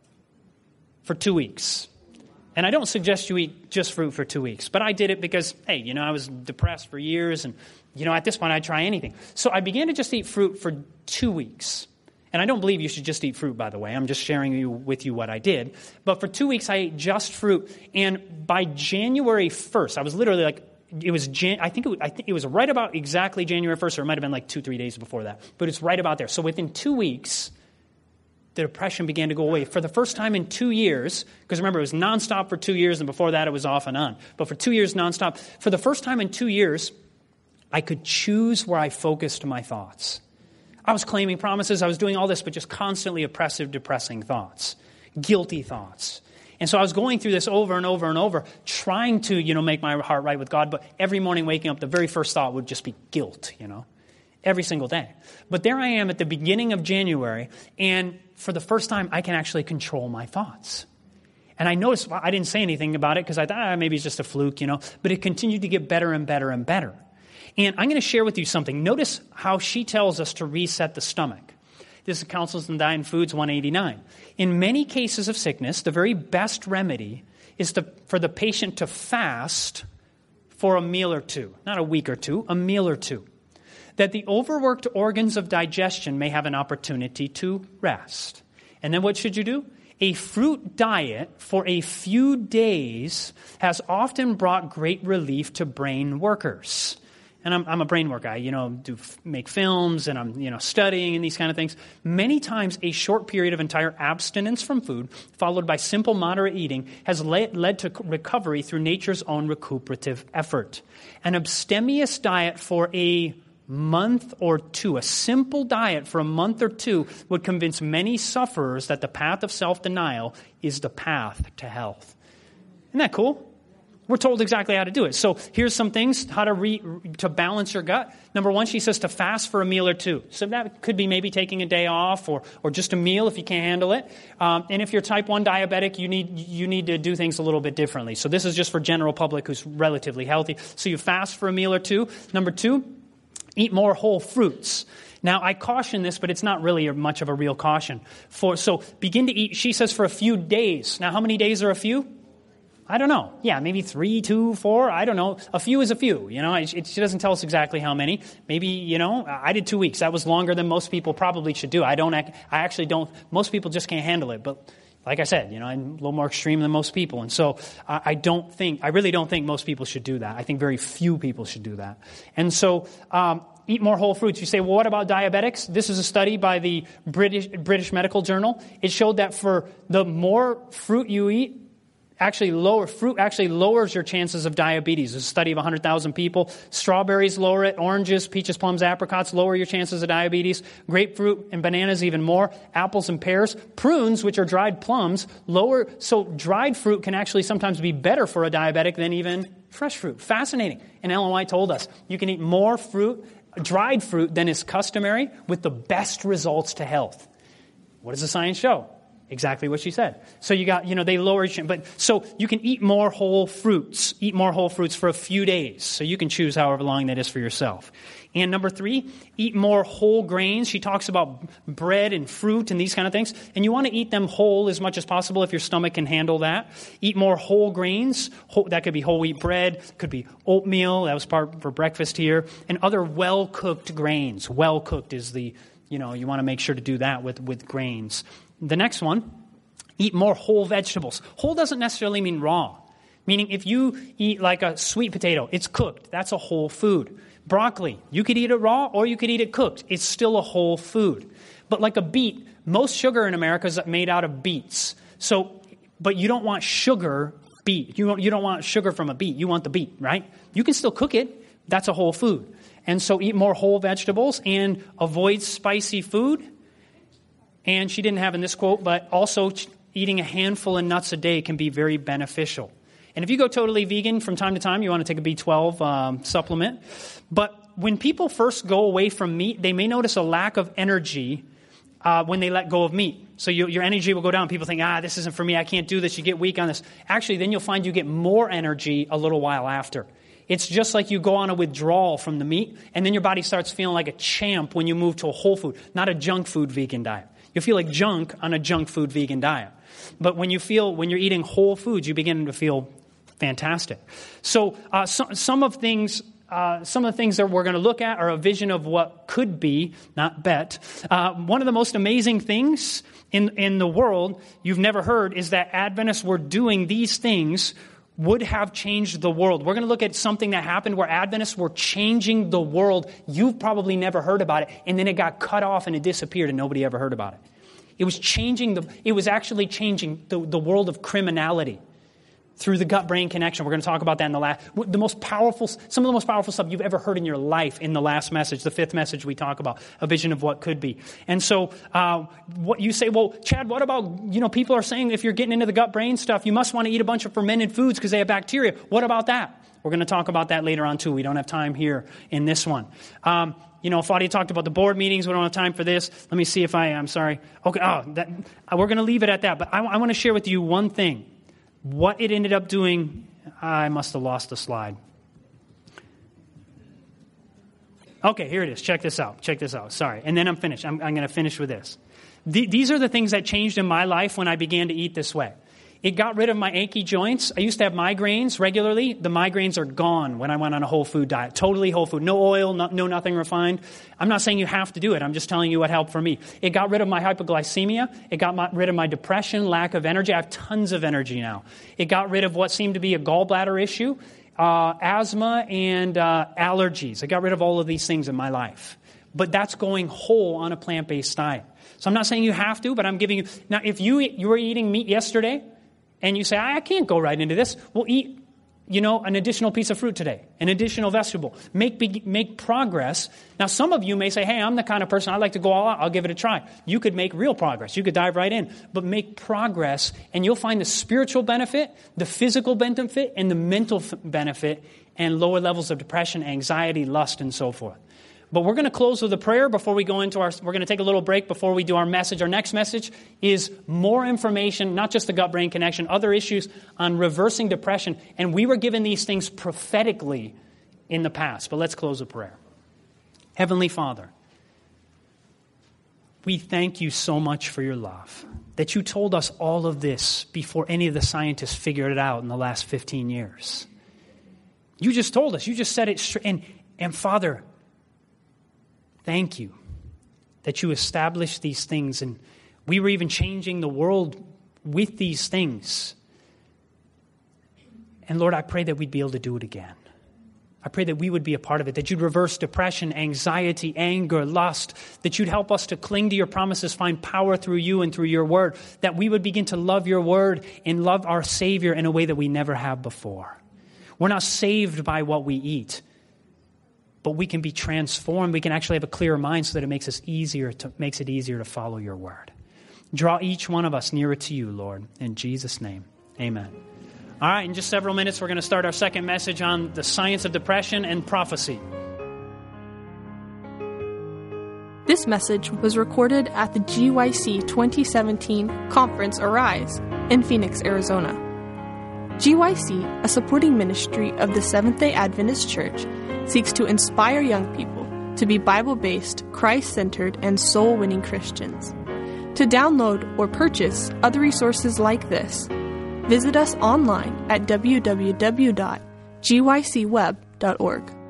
for 2 weeks. And I don't suggest you eat just fruit for 2 weeks, but I did it because, hey, I was depressed for years, and, at this point I'd try anything. So I began to just eat fruit for 2 weeks. And I don't believe you should just eat fruit, by the way. I'm just sharing with you what I did. But for 2 weeks, I ate just fruit. And by January 1st, I was literally like, I think it was right about exactly January 1st, or it might have been like 2-3 days before that. But it's right about there. So within 2 weeks, the depression began to go away. For the first time in 2 years, because remember, it was nonstop for 2 years, and before that, it was off and on. But for 2 years, nonstop. For the first time in 2 years, I could choose where I focused my thoughts. I was claiming promises, I was doing all this, but just constantly oppressive, depressing thoughts, guilty thoughts. And so I was going through this over and over and over, trying to, make my heart right with God, but every morning waking up, the very first thought would just be guilt, every single day. But there I am at the beginning of January, and for the first time, I can actually control my thoughts. And I noticed, I didn't say anything about it because I thought, maybe it's just a fluke, but it continued to get better and better and better. And I'm going to share with you something. Notice how she tells us to reset the stomach. This is Counsels in Diet and Foods 189. In many cases of sickness, the very best remedy is for the patient to fast for a meal or two. Not a week or two, a meal or two. That the overworked organs of digestion may have an opportunity to rest. And then what should you do? A fruit diet for a few days has often brought great relief to brain workers. and I'm a brain work guy, make films, and I'm, studying and these kind of things. Many times a short period of entire abstinence from food, followed by simple moderate eating, has led to recovery through nature's own recuperative effort. An abstemious diet for a month or two, a simple diet for a month or two, would convince many sufferers that the path of self-denial is the path to health. Isn't that cool? We're told exactly how to do it. So here's some things, how to balance your gut. Number one, she says to fast for a meal or two. So that could be maybe taking a day off or just a meal if you can't handle it. And if you're type 1 diabetic, you need to do things a little bit differently. So this is just for general public who's relatively healthy. So you fast for a meal or two. Number two, eat more whole fruits. Now, I caution this, but it's not really much of a real caution. So begin to eat, she says, for a few days. Now, how many days are a few? I don't know. Yeah, maybe 3, 2, 4. I don't know. A few is a few. She doesn't tell us exactly how many. Maybe, I did 2 weeks. That was longer than most people probably should do. I actually don't. Most people just can't handle it. But like I said, I'm a little more extreme than most people. And so I really don't think most people should do that. I think very few people should do that. And so, eat more whole fruits. You say, well, what about diabetics? This is a study by the British Medical Journal. It showed that for the more fruit you eat, fruit actually lowers your chances of diabetes. It's a study of 100,000 people. Strawberries lower it. Oranges, peaches, plums, apricots lower your chances of diabetes. Grapefruit and bananas even more. Apples and pears. Prunes, which are dried plums, lower. So dried fruit can actually sometimes be better for a diabetic than even fresh fruit. Fascinating. And Ellen White told us you can eat more dried fruit than is customary with the best results to health. What does the science show? Exactly what she said. So you got, they lower your, but so you can eat more whole fruits. Eat more whole fruits for a few days. So you can choose however long that is for yourself. And number 3, eat more whole grains. She talks about bread and fruit and these kind of things. And you want to eat them whole as much as possible if your stomach can handle that. Eat more whole grains. That could be whole wheat bread, could be oatmeal. That was part for breakfast here. And other well-cooked grains. Well-cooked is you want to make sure to do that with grains. The next one, eat more whole vegetables. Whole doesn't necessarily mean raw. Meaning if you eat like a sweet potato, it's cooked. That's a whole food. Broccoli, you could eat it raw or you could eat it cooked. It's still a whole food. But like a beet, most sugar in America is made out of beets. But you don't want sugar beet. You don't want sugar from a beet. You want the beet, right? You can still cook it. That's a whole food. And so eat more whole vegetables and avoid spicy food. And she didn't have in this quote, but also eating a handful of nuts a day can be very beneficial. And if you go totally vegan from time to time, you want to take a B12 supplement. But when people first go away from meat, they may notice a lack of energy when they let go of meat. So your energy will go down. People think, this isn't for me. I can't do this. You get weak on this. Actually, then you'll find you get more energy a little while after. It's just like you go on a withdrawal from the meat, and then your body starts feeling like a champ when you move to a whole food, not a junk food vegan diet. You'll feel like junk on a junk food vegan diet. But when you're eating whole foods, you begin to feel fantastic. So some of the things that we're going to look at are a vision of what could be, not bet. One of the most amazing things in the world you've never heard is that Adventists were doing these things would have changed the world. We're going to look at something that happened where Adventists were changing the world. You've probably never heard about it, and then it got cut off and it disappeared and nobody ever heard about it. It was actually changing the world of criminality through the gut-brain connection. We're going to talk about that in some of the most powerful stuff you've ever heard in your life in the last message, the 5th message we talk about, a vision of what could be. And so what you say, well, Chad, what about, people are saying if you're getting into the gut-brain stuff, you must want to eat a bunch of fermented foods because they have bacteria. What about that? We're going to talk about that later on too. We don't have time here in this one. Fadia talked about the board meetings. We don't have time for this. Let me see if I'm sorry. Okay, we're going to leave it at that. But I want to share with you one thing. What it ended up doing, I must have lost the slide. Okay, here it is. Check this out. Sorry. And then I'm finished. I'm going to finish with this. These are the things that changed in my life when I began to eat this way. It got rid of my achy joints. I used to have migraines regularly. The migraines are gone when I went on a whole food diet. Totally whole food. No oil, no nothing refined. I'm not saying you have to do it. I'm just telling you what helped for me. It got rid of my hypoglycemia. It got rid of my depression, lack of energy. I have tons of energy now. It got rid of what seemed to be a gallbladder issue. asthma and allergies. I got rid of all of these things in my life. But that's going whole on a plant-based diet. So I'm not saying you have to, but I'm giving you... Now, if you were eating meat yesterday, and you say, I can't go right into this, well, eat, an additional piece of fruit today, an additional vegetable. Make progress. Now, some of you may say, hey, I'm the kind of person, I like to go all out. I'll give it a try. You could make real progress. You could dive right in. But make progress, and you'll find the spiritual benefit, the physical benefit, and the mental benefit, and lower levels of depression, anxiety, lust, and so forth. But we're going to close with a prayer before we go into we're going to take a little break before we do our message. Our next message is more information, not just the gut-brain connection, other issues on reversing depression. And we were given these things prophetically in the past. But let's close with prayer. Heavenly Father, we thank you so much for your love, that you told us all of this before any of the scientists figured it out in the last 15 years. You just told us. You just said it straight. And Father, thank you that you established these things, and we were even changing the world with these things. And Lord, I pray that we'd be able to do it again. I pray that we would be a part of it, that you'd reverse depression, anxiety, anger, lust, that you'd help us to cling to your promises, find power through you and through your word, that we would begin to love your word and love our Savior in a way that we never have before. We're not saved by what we eat, but we can be transformed. We can actually have a clearer mind so that it makes it easier to follow your word. Draw each one of us nearer to you, Lord. In Jesus' name, amen. All right, in just several minutes, we're going to start our second message on the science of depression and prophecy. This message was recorded at the GYC 2017 Conference Arise in Phoenix, Arizona. GYC, a supporting ministry of the Seventh-day Adventist Church, seeks to inspire young people to be Bible-based, Christ-centered, and soul-winning Christians. To download or purchase other resources like this, visit us online at www.gycweb.org.